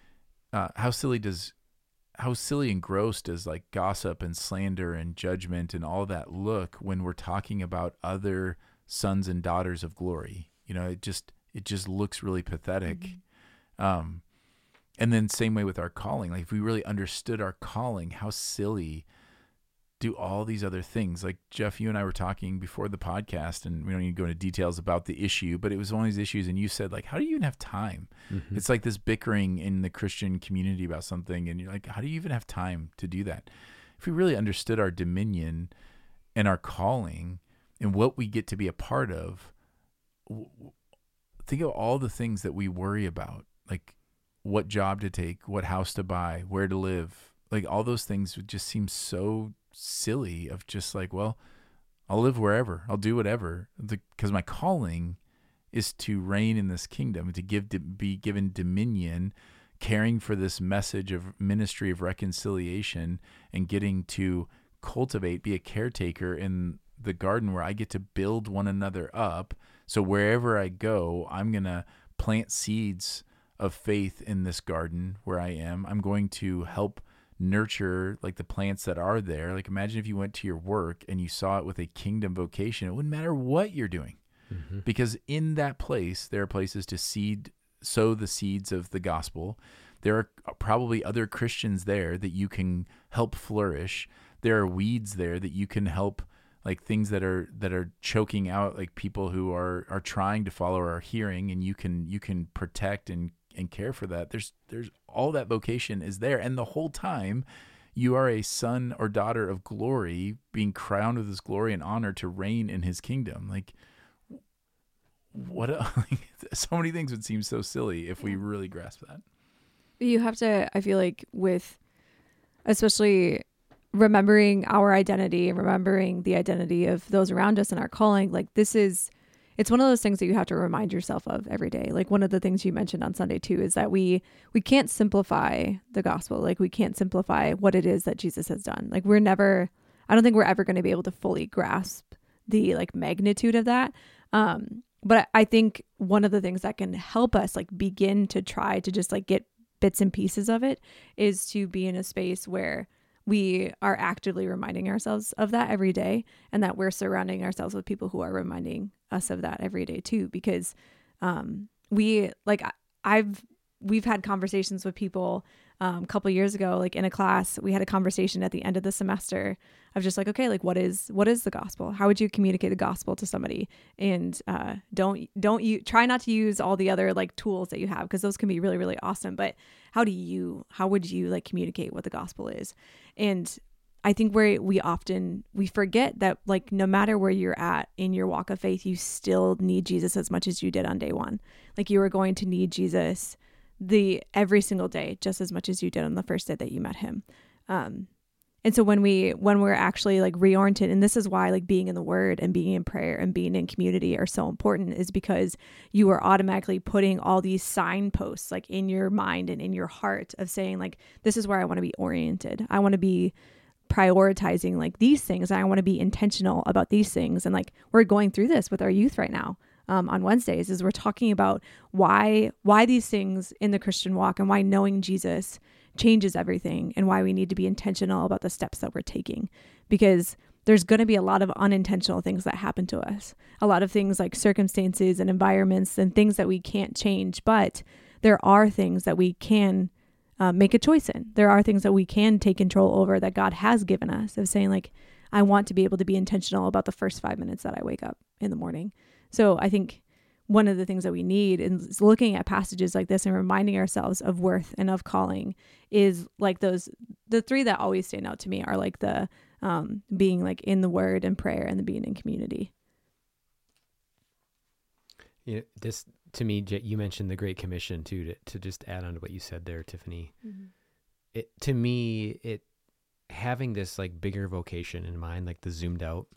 and gross does like gossip and slander and judgment and all that look when we're talking about other sons and daughters of glory? It just looks really pathetic. And then same way with our calling. Like, if we really understood our calling, how silly do all these other things. Like, Jeff, you and I were talking before the podcast, and we don't need to go into details about the issue, but it was one of these issues, and you said, like, how do you even have time? It's like this bickering in the Christian community about something, and you're like, how do you even have time to do that? If we really understood our dominion and our calling and what we get to be a part of, think of all the things that we worry about, like what job to take, what house to buy, where to live. Like, all those things would just seem so silly, of just like, well, I'll live wherever, I'll do whatever, because my calling is to reign in this kingdom, to be given dominion, caring for this message of ministry of reconciliation, and getting to cultivate, be a caretaker in the garden where I get to build one another up. So wherever I go, I'm going to plant seeds of faith in this garden where I am. I'm going to help nurture like the plants that are there. Like imagine if you went to your work and you saw it with a kingdom vocation. It wouldn't matter what you're doing, because in that place, there are places to sow the seeds of the gospel. There are probably other Christians there that you can help flourish. There are weeds there that you can help, like things that are choking out like people who are trying to follow or are hearing, and you can protect and care for that. There's all that vocation is there, and the whole time you are a son or daughter of glory, being crowned with his glory and honor to reign in his kingdom. Like what like, so many things would seem so silly if we really grasp that. You have to, I feel like, with especially remembering our identity and remembering the identity of those around us and our calling, like it's one of those things that you have to remind yourself of every day. Like one of the things you mentioned on Sunday too is that we can't simplify the gospel. Like we can't simplify what it is that Jesus has done. Like I don't think we're ever going to be able to fully grasp the like magnitude of that. But I think one of the things that can help us like begin to try to just like get bits and pieces of it is to be in a space where we are actively reminding ourselves of that every day, and that we're surrounding ourselves with people who are reminding us of that every day too. Because we've had conversations with people a couple years ago, like in a class, we had a conversation at the end of the semester of just like, okay, like what is the gospel? How would you communicate the gospel to somebody? And don't try not to use all the other like tools that you have, because those can be really, really awesome. But how would you like communicate what the gospel is? And I think we forget that like no matter where you're at in your walk of faith, you still need Jesus as much as you did on day one. Like you are going to need Jesus every single day just as much as you did on the first day that you met him. And so when we're actually like reoriented, and this is why like being in the word and being in prayer and being in community are so important, is because you are automatically putting all these signposts like in your mind and in your heart of saying like, this is where I want to be oriented. I want to be prioritizing like these things. I want to be intentional about these things. And like, we're going through this with our youth right now. On Wednesdays, is we're talking about why these things in the Christian walk and why knowing Jesus changes everything, and why we need to be intentional about the steps that we're taking, because there's going to be a lot of unintentional things that happen to us, a lot of things like circumstances and environments and things that we can't change, but there are things that we can make a choice in. There are things that we can take control over that God has given us, of saying like, I want to be able to be intentional about the first 5 minutes that I wake up in the morning. So I think one of the things that we need is looking at passages like this and reminding ourselves of worth and of calling is like the three that always stand out to me are like the being like in the word and prayer, and the being in community. You know, this to me, you mentioned the Great Commission too, to just add on to what you said there, Tiffany. Mm-hmm. Having this like bigger vocation in mind, like the zoomed out,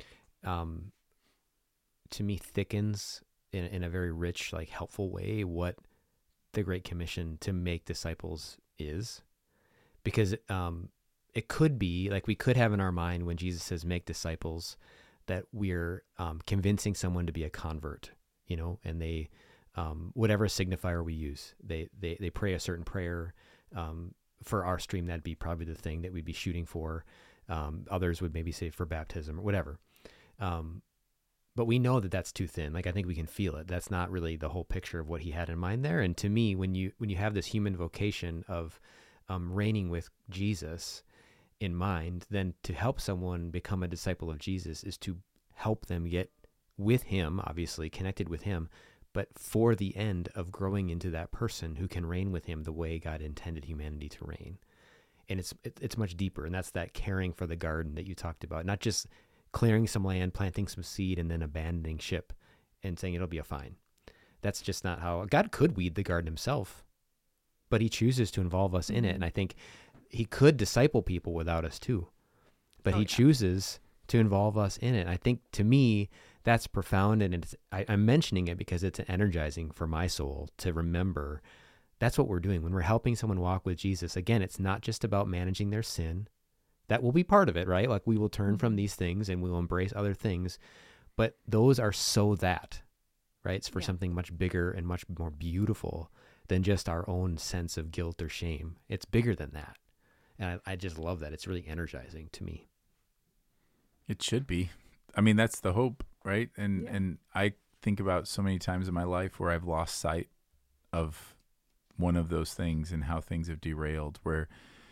to me thickens in a very rich, like helpful way what the Great Commission to make disciples is. Because it could be like, we could have in our mind when Jesus says make disciples, that we're convincing someone to be a convert, you know, and they whatever signifier we use, they pray a certain prayer. For our stream, that'd be probably the thing that we'd be shooting for. Others would maybe say for baptism or whatever. But we know that that's too thin. Like, I think we can feel it. That's not really the whole picture of what he had in mind there. And to me, when you have this human vocation of reigning with Jesus in mind, then to help someone become a disciple of Jesus is to help them get with him, obviously connected with him, but for the end of growing into that person who can reign with him the way God intended humanity to reign. And it's much deeper. And that's that caring for the garden that you talked about, not just clearing some land, planting some seed, and then abandoning ship and saying it'll be fine. That's just not how God could weed the garden himself, but he chooses to involve us in it. And I think he could disciple people without us too, but he chooses to involve us in it. I think, to me, that's profound. And I'm mentioning it because it's energizing for my soul to remember that's what we're doing when we're helping someone walk with Jesus. Again, it's not just about managing their sin. That will be part of it, right? Like we will turn from these things and we will embrace other things, but those are so that, right? It's for something much bigger and much more beautiful than just our own sense of guilt or shame. It's bigger than that. And I just love that. It's really energizing to me. It should be. I mean, that's the hope, right? And I think about so many times in my life where I've lost sight of one of those things and how things have derailed, where,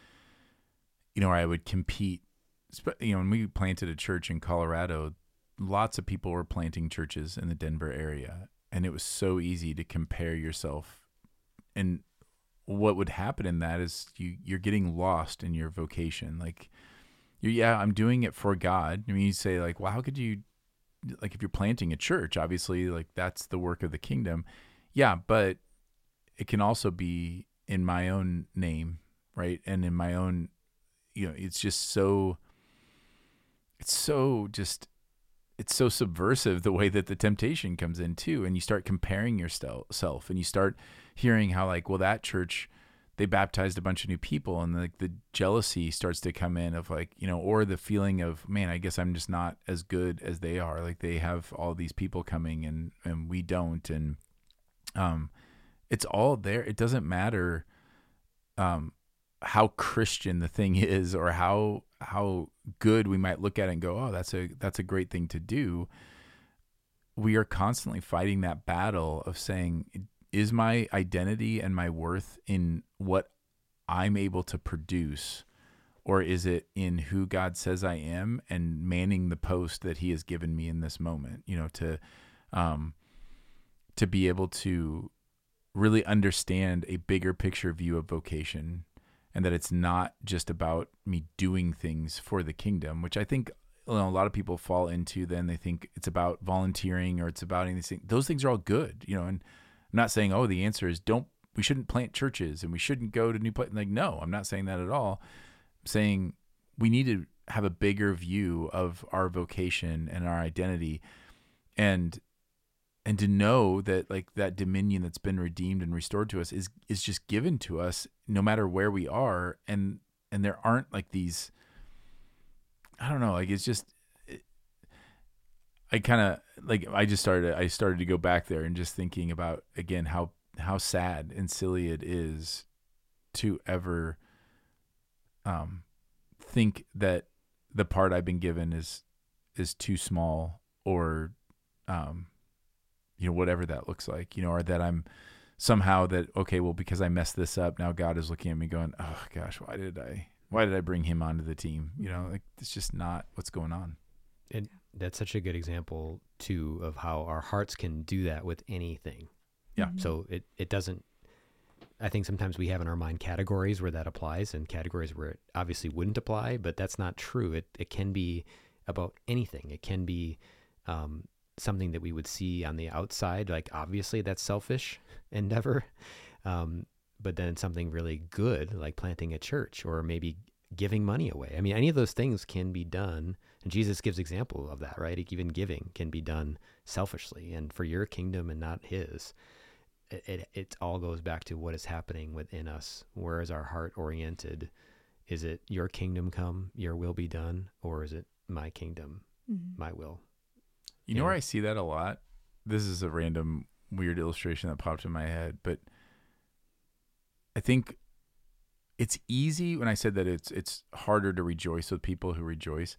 I would compete. When we planted a church in Colorado, lots of people were planting churches in the Denver area, and it was so easy to compare yourself. And what would happen in that is you're getting lost in your vocation. Like, I'm doing it for God. I mean, you say like, well, how could you, like, if you're planting a church, obviously, like, that's the work of the kingdom. Yeah, but it can also be in my own name, right? And in my own, it's just so subversive the way that the temptation comes in too. And you start comparing yourself, and you start hearing how, like, well, that church, they baptized a bunch of new people, and like the jealousy starts to come in of like, or the feeling of, man, I guess I'm just not as good as they are. Like, they have all these people coming and we don't. And it's all there. It doesn't matter how Christian the thing is, or how good we might look at it and go, oh, that's a great thing to do. We are constantly fighting that battle of saying, is my identity and my worth in what I'm able to produce, or is it in who God says I am and manning the post that he has given me in this moment, to be able to really understand a bigger picture view of vocation, and that it's not just about me doing things for the kingdom, which I think a lot of people fall into. Then they think it's about volunteering, or it's about anything. Those things are all good, and I'm not saying, oh, the answer is we shouldn't plant churches and we shouldn't go to new places. Like, no, I'm not saying that at all. I'm saying we need to have a bigger view of our vocation and our identity, and to know that, like, that dominion that's been redeemed and restored to us is just given to us no matter where we are. And there aren't like these, I don't know, like, it's just, I kind of like, I started to go back there and just thinking about, again, how sad and silly it is to ever think that the part I've been given is too small, or whatever that looks like, or that I'm somehow that, okay, well, because I messed this up, now God is looking at me going, oh gosh, why did I bring him onto the team? Like, it's just not what's going on. And that's such a good example too of how our hearts can do that with anything. Yeah. So it doesn't, I think sometimes we have in our mind categories where that applies and categories where it obviously wouldn't apply, but that's not true. It can be about anything. It can be something that we would see on the outside, like obviously that's selfish endeavor. But then something really good, like planting a church or maybe giving money away. I mean, any of those things can be done. And Jesus gives example of that, right? Even giving can be done selfishly and for your kingdom and not his. It all goes back to what is happening within us. Where is our heart oriented? Is it your kingdom come, your will be done, or is it my kingdom, my will? You know where I see that a lot? This is a random weird illustration that popped in my head, but I think it's easy when I said that it's harder to rejoice with people who rejoice.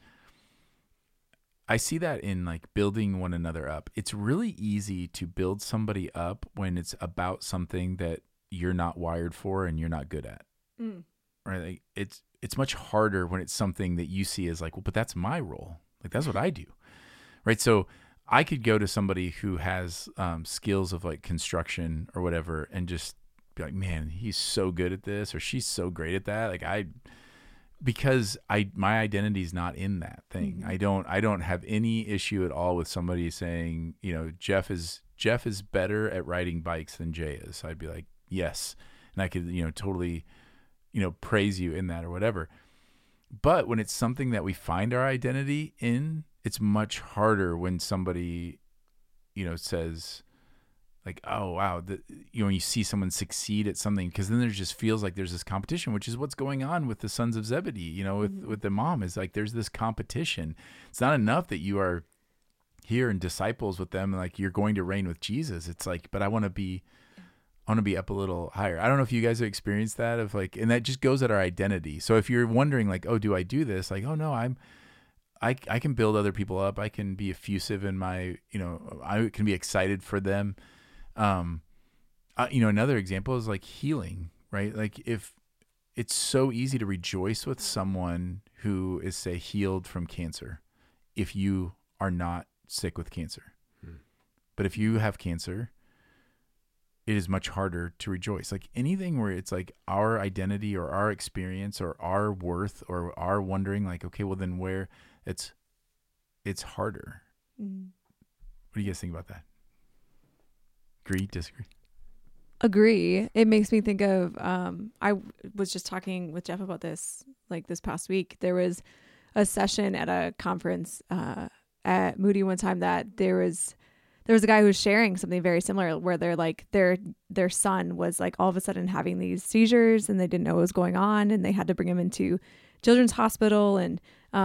I see that in like building one another up. It's really easy to build somebody up when it's about something that you're not wired for and you're not good at. Right? Like it's much harder when it's something that you see as like, well, but that's my role. Like, that's what I do. Right? So I could go to somebody who has skills of like construction or whatever and just be like, man, he's so good at this, or she's so great at that. Like because my identity is not in that thing. I don't have any issue at all with somebody saying, Jeff is better at riding bikes than Jay is. I'd be like, yes. And I could, totally, praise you in that or whatever. But when it's something that we find our identity in, it's much harder when somebody, says, like, oh wow, when you see someone succeed at something, because then there just feels like there's this competition, which is what's going on with the sons of Zebedee, with the mom, is like there's this competition. It's not enough that you are here and disciples with them, like you're going to reign with Jesus. It's like, but I want to be up a little higher. I don't know if you guys have experienced that, of like, and that just goes at our identity. So if you're wondering like, oh, do I do this? Like, oh no, I can build other people up. I can be effusive in my, I can be excited for them. Another example is like healing, right? Like if it's so easy to rejoice with someone who is, say, healed from cancer, if you are not sick with cancer. But if you have cancer, it is much harder to rejoice. Like anything where it's like our identity or our experience or our worth or our wondering, like, okay, well then where it's harder. What do you guys think about that? Agree, disagree? Agree. It makes me think of, I was just talking with Jeff about this, like this past week. There was a session at a conference at Moody one time that there was a guy who was sharing something very similar, where they're like, their son was like all of a sudden having these seizures and they didn't know what was going on, and they had to bring him into Children's Hospital. And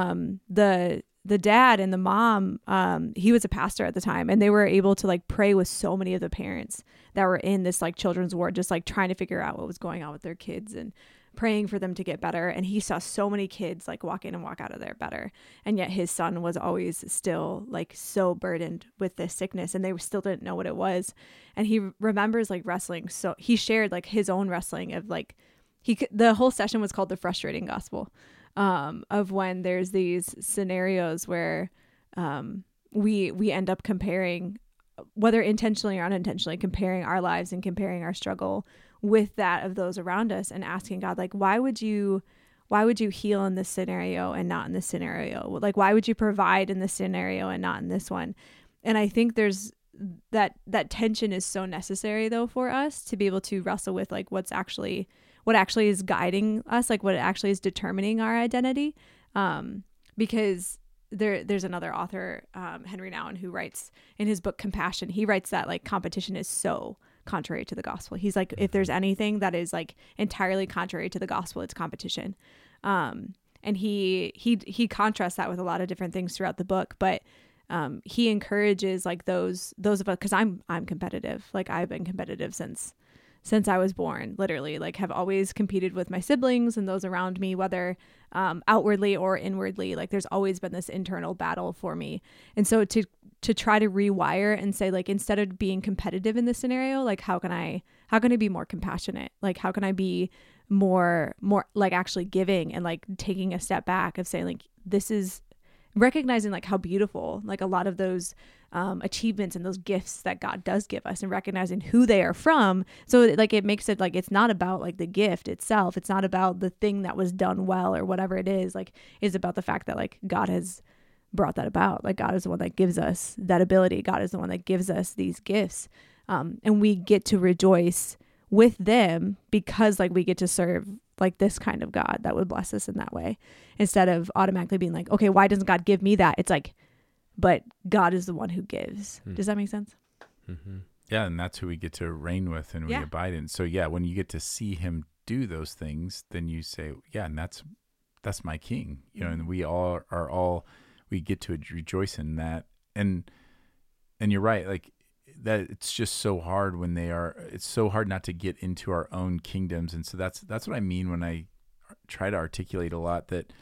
the dad and the mom, he was a pastor at the time, and they were able to like pray with so many of the parents that were in this like children's ward, just like trying to figure out what was going on with their kids and praying for them to get better. And he saw so many kids like walk in and walk out of there better. And yet his son was always still like so burdened with this sickness, and they still didn't know what it was. And he remembers like wrestling. So he shared like his own wrestling of like, the whole session was called the frustrating gospel, of when there's these scenarios where we end up comparing, whether intentionally or unintentionally, comparing our lives and comparing our struggle with that of those around us, and asking God, like, why would you heal in this scenario and not in this scenario? Like, why would you provide in this scenario and not in this one? And I think there's that tension is so necessary though for us to be able to wrestle with like what actually is guiding us, like what actually is determining our identity. Because there's another author, Henry Nouwen, who writes in his book Compassion, he writes that like competition is so contrary to the gospel. He's like, if there's anything that is like entirely contrary to the gospel, it's competition. And he contrasts that with a lot of different things throughout the book, but he encourages like those of us, because I'm competitive. Like I've been competitive since I was born, literally, like have always competed with my siblings and those around me, whether outwardly or inwardly. Like there's always been this internal battle for me. And so to try to rewire and say, like, instead of being competitive in this scenario, like how can I be more compassionate? Like how can I be more like actually giving and like taking a step back of saying, like, this is recognizing like how beautiful like a lot of those achievements and those gifts that God does give us, and recognizing who they are from. So like it makes it like it's not about like the gift itself, it's not about the thing that was done well or whatever it is, like it's about the fact that like God has brought that about. Like God is the one that gives us that ability. God is the one that gives us these gifts, and we get to rejoice with them because like we get to serve like this kind of God that would bless us in that way, instead of automatically being like, okay, why doesn't God give me that? It's like, but God is the one who gives. Does that make sense? Mm-hmm. Yeah. And that's who we get to reign with and we abide in. So yeah, when you get to see him do those things, then you say, yeah, and that's my king, and we all we get to rejoice in that. And you're right. Like that, it's just so hard when it's so hard not to get into our own kingdoms. And so that's what I mean when I try to articulate a lot that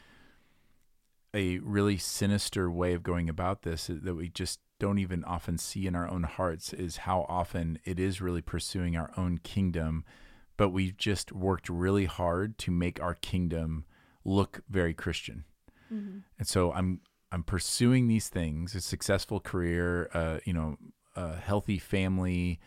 a really sinister way of going about this that we just don't even often see in our own hearts is how often it is really pursuing our own kingdom, but we've just worked really hard to make our kingdom look very Christian. Mm-hmm. And so I'm pursuing these things, a successful career, a healthy family,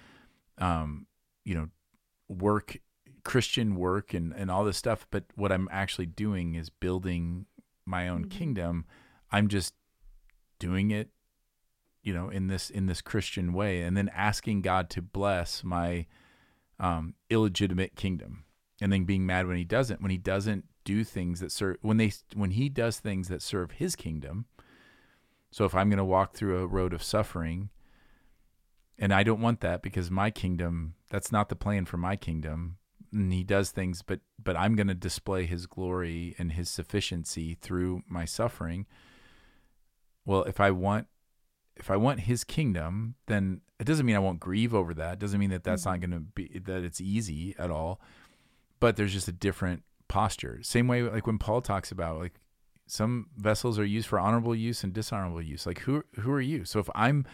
work, Christian work and all this stuff. But what I'm actually doing is building my own kingdom. I'm just doing it, in this Christian way, and then asking God to bless my illegitimate kingdom, and then being mad when he doesn't do things that serve, when he does things that serve his kingdom. So if I'm going to walk through a road of suffering And I don't want that, because my kingdom, that's not the plan for my kingdom. And he does things, but I'm going to display his glory and his sufficiency through my suffering. Well, if I want his kingdom, then it doesn't mean I won't grieve over that. It doesn't mean that that's not going to be, that it's easy at all, but there's just a different posture. Same way, like when Paul talks about, like, some vessels are used for honorable use and dishonorable use. Like, who are you? So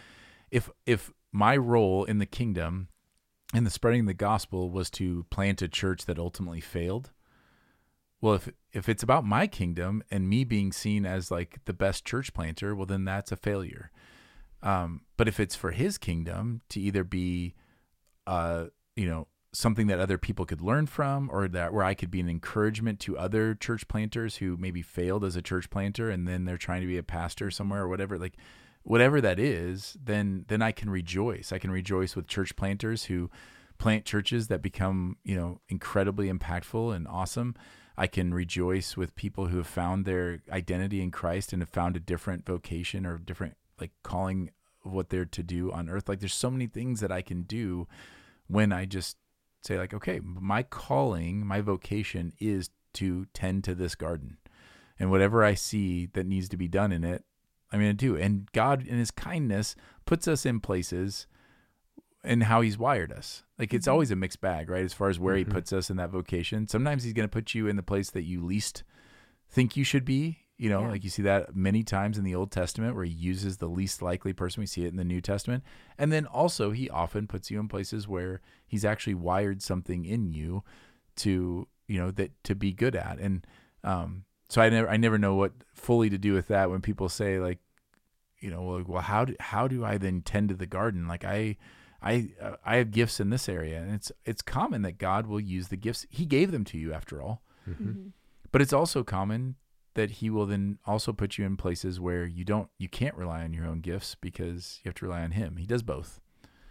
if my role in the kingdom and the spreading of the gospel was to plant a church that ultimately failed, well, if it's about my kingdom and me being seen as like the best church planter, well, then that's a failure. But if it's for his kingdom to either be, something that other people could learn from, or that where I could be an encouragement to other church planters who maybe failed as a church planter and then they're trying to be a pastor somewhere or whatever, like whatever that is, then I can rejoice. I can rejoice with church planters who plant churches that become, incredibly impactful and awesome. I can rejoice with people who have found their identity in Christ and have found a different vocation or different like calling of what they're to do on earth. Like, there's so many things that I can do when I just say, like, okay, my calling, my vocation is to tend to this garden, and whatever I see that needs to be done in it, I'm going to do. And God in his kindness puts us in places and how he's wired us. Like, it's always a mixed bag, right? As far as where he puts us in that vocation. Sometimes he's going to put you in the place that you least think you should be. Like you see that many times in the Old Testament where he uses the least likely person. We see it in the New Testament. And then also he often puts you in places where he's actually wired something in you to, that to be good at. And so I never know what fully to do with that when people say, like, well, how do I then tend to the garden? Like, I have gifts in this area, and it's common that God will use the gifts. He gave them to you after all. But it's also common that he will then also put you in places where you can't rely on your own gifts because you have to rely on him. He does both.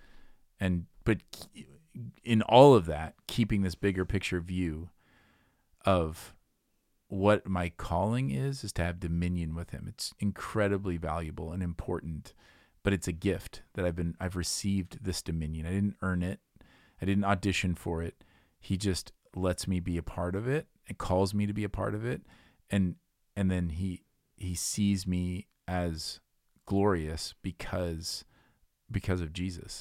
But in all of that, keeping this bigger picture view of what my calling is to have dominion with him. It's incredibly valuable and important, but it's a gift that I've received this dominion. I didn't earn it. I didn't audition for it. He just lets me be a part of it and calls me to be a part of it. And then he sees me as glorious because of Jesus.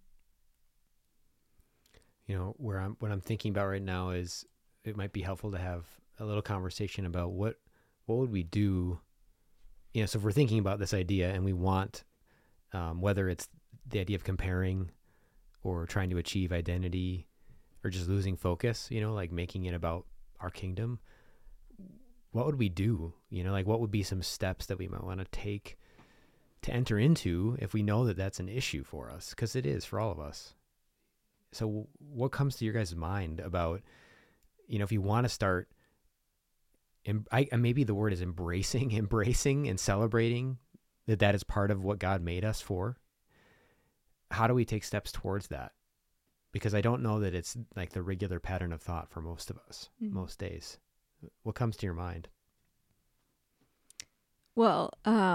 What I'm thinking about right now is it might be helpful to have a little conversation about what would we do, so if we're thinking about this idea and we want, whether it's the idea of comparing or trying to achieve identity or just losing focus, like making it about our kingdom, what would we do? What would be some steps that we might want to take to enter into if we know that that's an issue for us? Because it is for all of us. So what comes to your guys' mind about, if you want to start, maybe the word is embracing and celebrating that is part of what God made us for. How do we take steps towards that? Because I don't know that it's like the regular pattern of thought for most of us, most days. What comes to your mind? Well,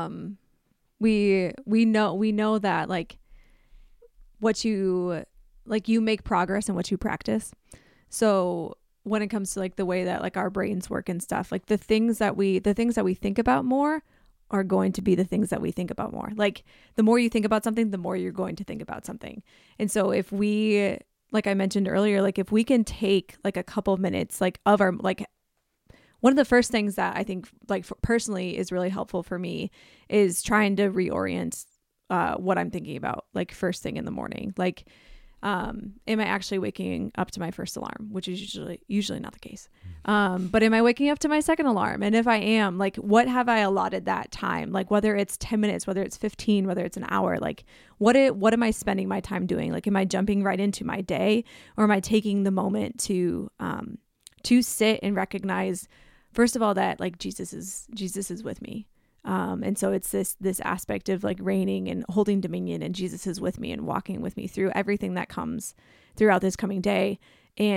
we know that like what you make progress in what you practice. So when it comes to like the way that like our brains work and stuff, like the things that we think about more are going to be the things that we think about more. Like the more you think about something, the more you're going to think about something. And so if we, like I mentioned earlier, like if we can take like a couple of minutes, like of our, like one of the first things that I think like personally is really helpful for me is trying to reorient what I'm thinking about, like first thing in the morning. Like, am I actually waking up to my first alarm, which is usually not the case. But am I waking up to my second alarm? And if I am, like, what have I allotted that time? Like whether it's 10 minutes, whether it's 15, whether it's an hour, like what am I spending my time doing? Like, am I jumping right into my day, or am I taking the moment to sit and recognize, first of all, that like Jesus is with me. And so it's this aspect of like reigning and holding dominion, and Jesus is with me and walking with me through everything that comes throughout this coming day. And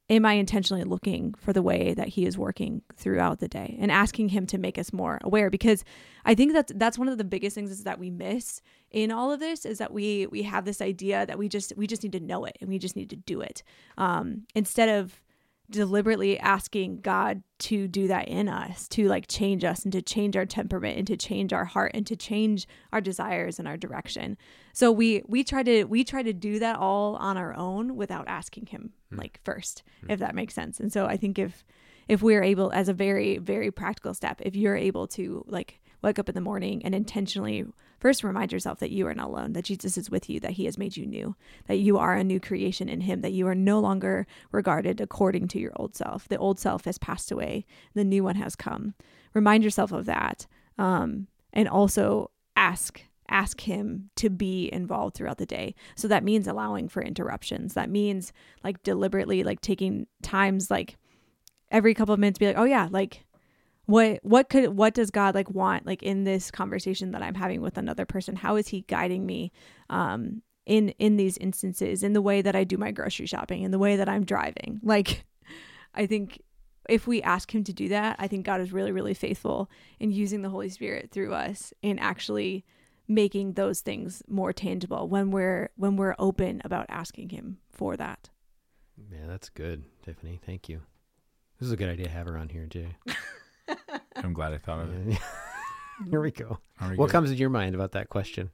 am I intentionally looking for the way that he is working throughout the day, and asking him to make us more aware? Because I think that's one of the biggest things is that we miss in all of this, is that we have this idea that we just need to know it and we just need to do it, instead of deliberately asking God to do that in us, to like change us and to change our temperament and to change our heart and to change our desires and our direction. So we try to do that all on our own without asking him like first, if that makes sense. And so I think if we're able, as a very, very practical step, if you're able to like wake up in the morning and intentionally first remind yourself that you are not alone, that Jesus is with you, that he has made you new, that you are a new creation in him, that you are no longer regarded according to your old self. The old self has passed away. The new one has come. Remind yourself of that. And also ask him to be involved throughout the day. So that means allowing for interruptions. That means like deliberately like taking times like every couple of minutes be like, oh yeah, like what does God like want like in this conversation that I'm having with another person? How is he guiding me in these instances, in the way that I do my grocery shopping, in the way that I'm driving? Like, I think if we ask him to do that, I think God is really, really faithful in using the Holy Spirit through us in actually making those things more tangible when we're open about asking him for that. Yeah, that's good, Tiffany. Thank you. This is a good idea to have her on here, Jay. I'm glad I thought of it. Here we go. What comes to your mind about that question?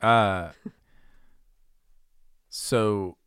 So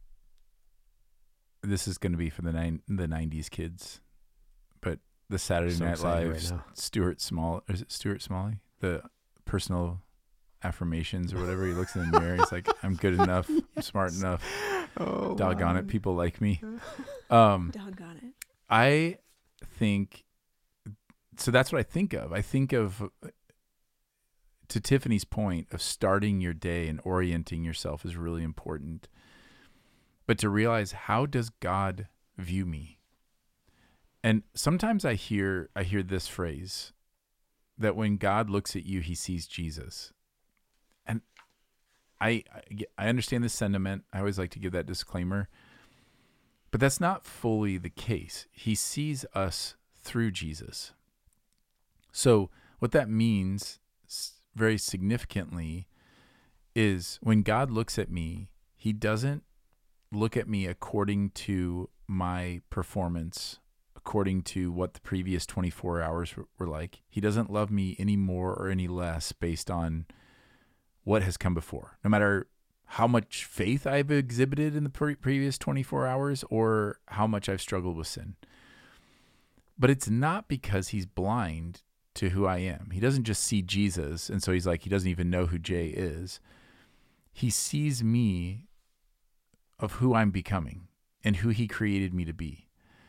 this is going to be for the 90s kids, but the Saturday Night Live right Stuart Smalley, the personal affirmations or whatever. He looks in the mirror. He's like, I'm good enough. I'm smart enough. Oh, doggone it. People like me. Doggone it. I think, so that's what I think of. I think of, to Tiffany's point, of starting your day and orienting yourself is really important. But to realize, how does God view me? And sometimes I hear this phrase, that when God looks at you, he sees Jesus. And I understand this sentiment. I always like to give that disclaimer. But that's not fully the case. He sees us through Jesus. So what that means very significantly is when God looks at me, he doesn't look at me according to my performance, according to what the previous 24 hours were like. He doesn't love me any more or any less based on what has come before, no matter how much faith I've exhibited in the previous 24 hours or how much I've struggled with sin. But it's not because he's blind to who I am. He doesn't just see Jesus, and so he's like, he doesn't even know who Jay is. He sees me of who I'm becoming and who he created me to be.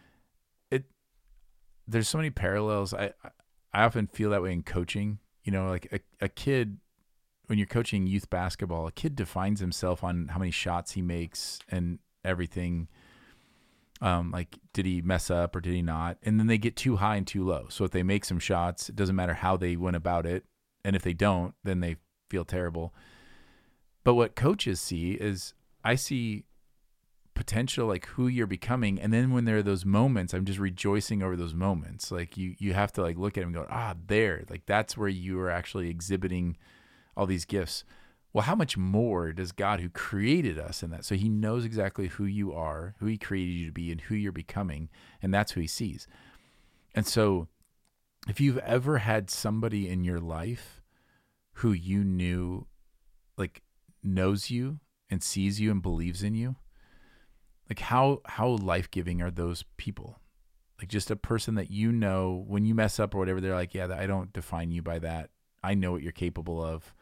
There's so many parallels. I often feel that way in coaching. You know, like a kid, when you're coaching youth basketball, a kid defines himself on how many shots he makes and everything. Like, did he mess up or did he not? And then they get too high and too low. So if they make some shots, it doesn't matter how they went about it. And if they don't, then they feel terrible. But what coaches see is, I see potential, like who you're becoming. And then when there are those moments, I'm just rejoicing over those moments. Like you have to like look at them and go, there, like that's where you are actually exhibiting all these gifts. Well, how much more does God, who created us in that? So he knows exactly who you are, who he created you to be, and who you're becoming. And that's who he sees. And so if you've ever had somebody in your life who you knew, like knows you and sees you and believes in you, like how life-giving are those people? Like just a person that you know, when you mess up or whatever, they're like, yeah, I don't define you by that. I know what you're capable of.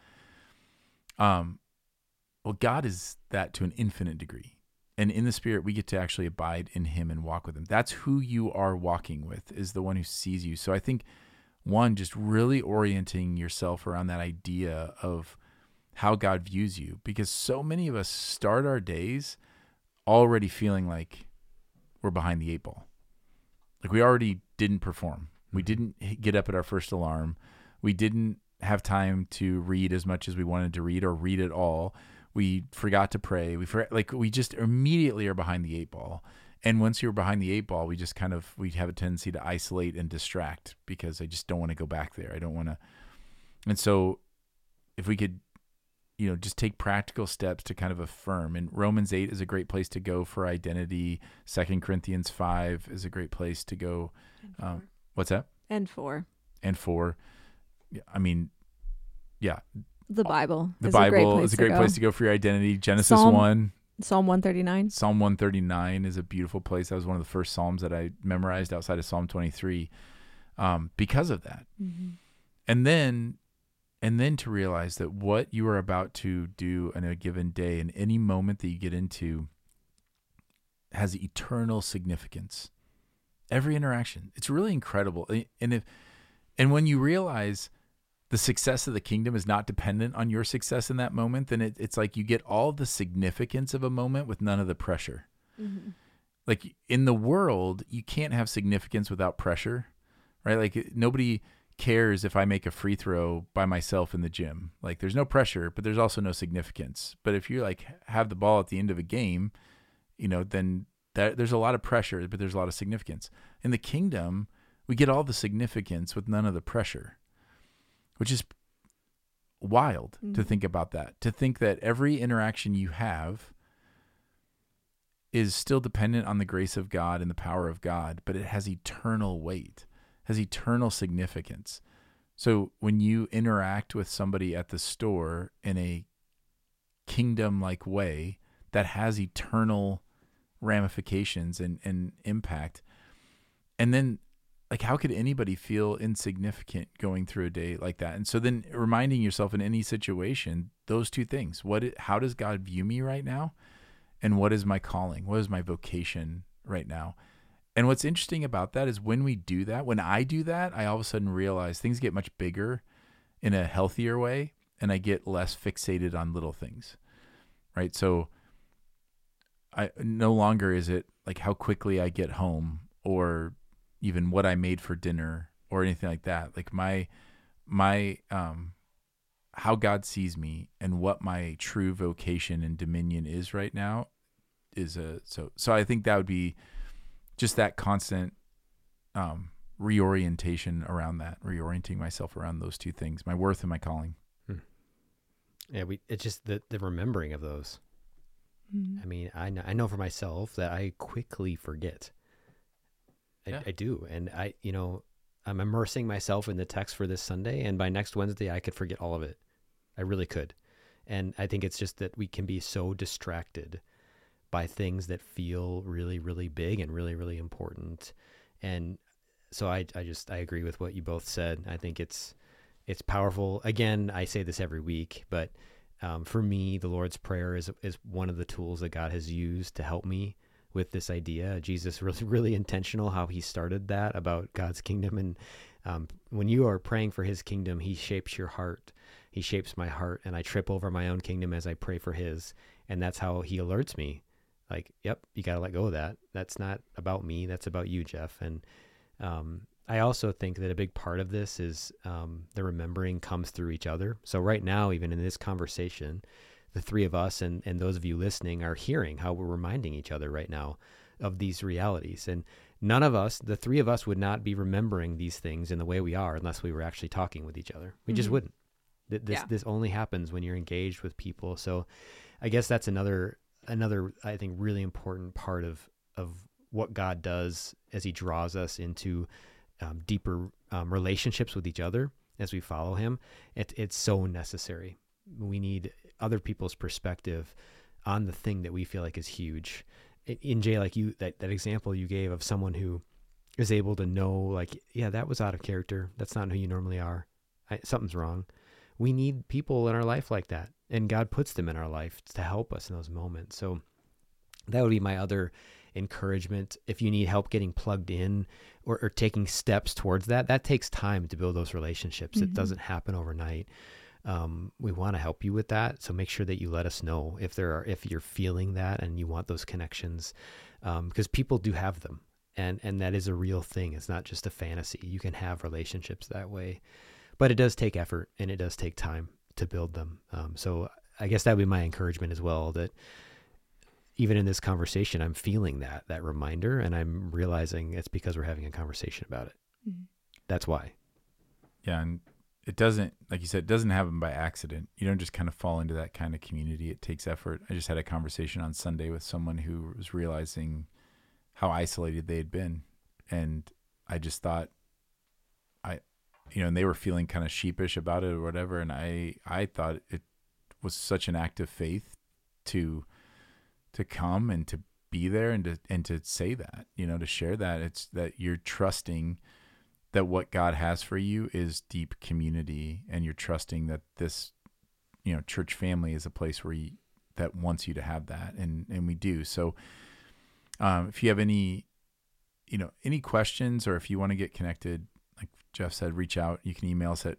Well, God is that to an infinite degree. And in the Spirit, we get to actually abide in him and walk with him. That's who you are walking with, is the one who sees you. So I think, one, just really orienting yourself around that idea of how God views you, because so many of us start our days already feeling like we're behind the 8 ball. Like we already didn't perform. We didn't get up at our first alarm. We didn't have time to read as much as we wanted to read or read at all. We forgot to pray. We just immediately are behind the 8 ball. And once you're behind the 8 ball, we have a tendency to isolate and distract because I just don't want to go back there. I don't want to. And so if we could, just take practical steps to kind of affirm. And Romans 8 is a great place to go for identity. 2 Corinthians 5 is a great place to go. What's that? And 4. I mean, yeah. The Bible. The Bible is a great place to go for your identity. Genesis 1. Psalm 139. Psalm 139 is a beautiful place. That was one of the first Psalms that I memorized outside of Psalm 23 because of that. Mm-hmm. And then to realize that what you are about to do in a given day, in any moment that you get into, has eternal significance. Every interaction. It's really incredible. And when you realize the success of the kingdom is not dependent on your success in that moment, then it's like you get all the significance of a moment with none of the pressure. Mm-hmm. Like in the world, you can't have significance without pressure, right? Like nobody cares if I make a free throw by myself in the gym. Like there's no pressure, but there's also no significance. But if you like have the ball at the end of a game, then there's a lot of pressure, but there's a lot of significance. In the kingdom, we get all the significance with none of the pressure, which is wild to think about that. To think that every interaction you have is still dependent on the grace of God and the power of God, but it has eternal weight, has eternal significance. So when you interact with somebody at the store in a kingdom-like way that has eternal ramifications and impact, and then like how could anybody feel insignificant going through a day like that? And so then reminding yourself in any situation, those two things, how does God view me right now? And what is my calling? What is my vocation right now? And what's interesting about that is when we do that, when I do that, I all of a sudden realize things get much bigger in a healthier way, and I get less fixated on little things, right? So no longer is it like how quickly I get home or even what I made for dinner or anything like that. Like my how God sees me and what my true vocation and dominion is right now is so I think that would be just that constant reorientation around that, reorienting myself around those two things, my worth and my calling. Yeah, it's just the remembering of those. I mean, I know for myself that I quickly forget. I do. And I'm immersing myself in the text for this Sunday, and by next Wednesday, I could forget all of it. I really could. And I think it's just that we can be so distracted by things that feel really, really big and really, really important. And so I agree with what you both said. I think it's powerful. Again, I say this every week, but for me, the Lord's Prayer is one of the tools that God has used to help me with this idea. Jesus really, really intentional how he started that about God's kingdom. And when you are praying for his kingdom, he shapes your heart. He shapes my heart, and I trip over my own kingdom as I pray for his. And that's how he alerts me. Like, yep, you got to let go of that. That's not about me. That's about you, Jeff. And I also think that a big part of this is the remembering comes through each other. So right now, even in this conversation, the three of us and those of you listening are hearing how we're reminding each other right now of these realities. And none of us, the three of us, would not be remembering these things in the way we are unless we were actually talking with each other. We just wouldn't. This only happens when you're engaged with people. So I guess that's another, I think, really important part of what God does as he draws us into deeper relationships with each other as we follow him. It's so necessary. We need other people's perspective on the thing that we feel like is huge. In Jay, like that example you gave of someone who is able to know, like, yeah, that was out of character. That's not who you normally are. Something's wrong. We need people in our life like that. And God puts them in our life to help us in those moments. So that would be my other encouragement. If you need help getting plugged in or taking steps towards that takes time to build those relationships. It doesn't happen overnight. We want to help you with that. So make sure that you let us know if you're feeling that and you want those connections, because people do have them, and that is a real thing. It's not just a fantasy. You can have relationships that way, but it does take effort and it does take time to build them. So I guess that would be my encouragement as well, that, even in this conversation, I'm feeling that reminder, and I'm realizing it's because we're having a conversation about it. Mhm. That's why. Yeah, and it doesn't, like you said, it doesn't happen by accident. You don't just kind of fall into that kind of community. It takes effort. I just had a conversation on Sunday with someone who was realizing how isolated they had been. And I just thought, and they were feeling kind of sheepish about it or whatever. And I thought it was such an act of faith to come and to be there and to say that, to share that. It's that you're trusting that what God has for you is deep community, and you're trusting that this, church family is a place where that wants you to have that. And we do. So, if you have any questions, or if you want to get connected, like Jeff said, reach out. You can email us at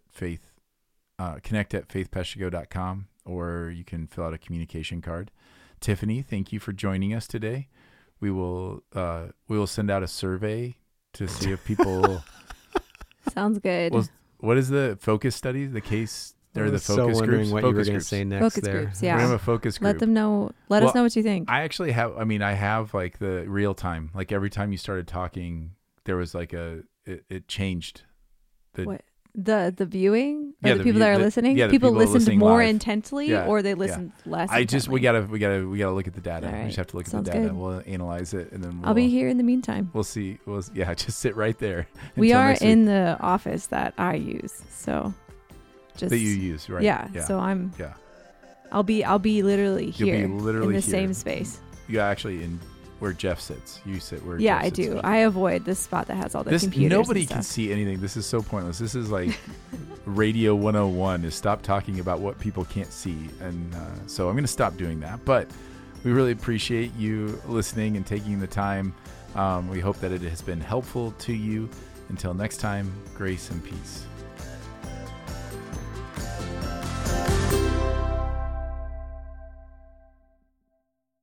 connect@faithpeshtigo.com, or you can fill out a communication card. Tiffany, thank you for joining us today. We will send out a survey to see if people. Sounds good. Well, what is the focus studies? The case or the so focus wondering groups? what Focus you were going to groups. say next. Focus there. groups, We're yeah. gonna have a focus group. Let them know. Let us know what you think. I actually have. I have like the real time. Like every time you started talking, there was like it changed. What? The viewing, or Yeah, the people that are listening. yeah, the people people listened listening more live. intensely, Yeah, or they yeah. listened less. We intently. gotta look at the data. All We right. just have to look Sounds at the data. good. We'll analyze it, and then I'll be here in the meantime. We'll see. Just sit right there. We until are next week. in the office that I use, so just that you use, right? Yeah. So Yeah. I'll be literally You'll be here literally in the here. same space. You actually in where Jeff sits. You sit where. Yeah, Jeff I sits. do. I avoid this spot that has all the computers. Nobody and can stuff. see anything. This is so pointless. This is like Radio 101 is stop talking about what people can't see. And so I'm going to stop doing that. But we really appreciate you listening and taking the time. We hope that it has been helpful to you. Until next time, grace and peace.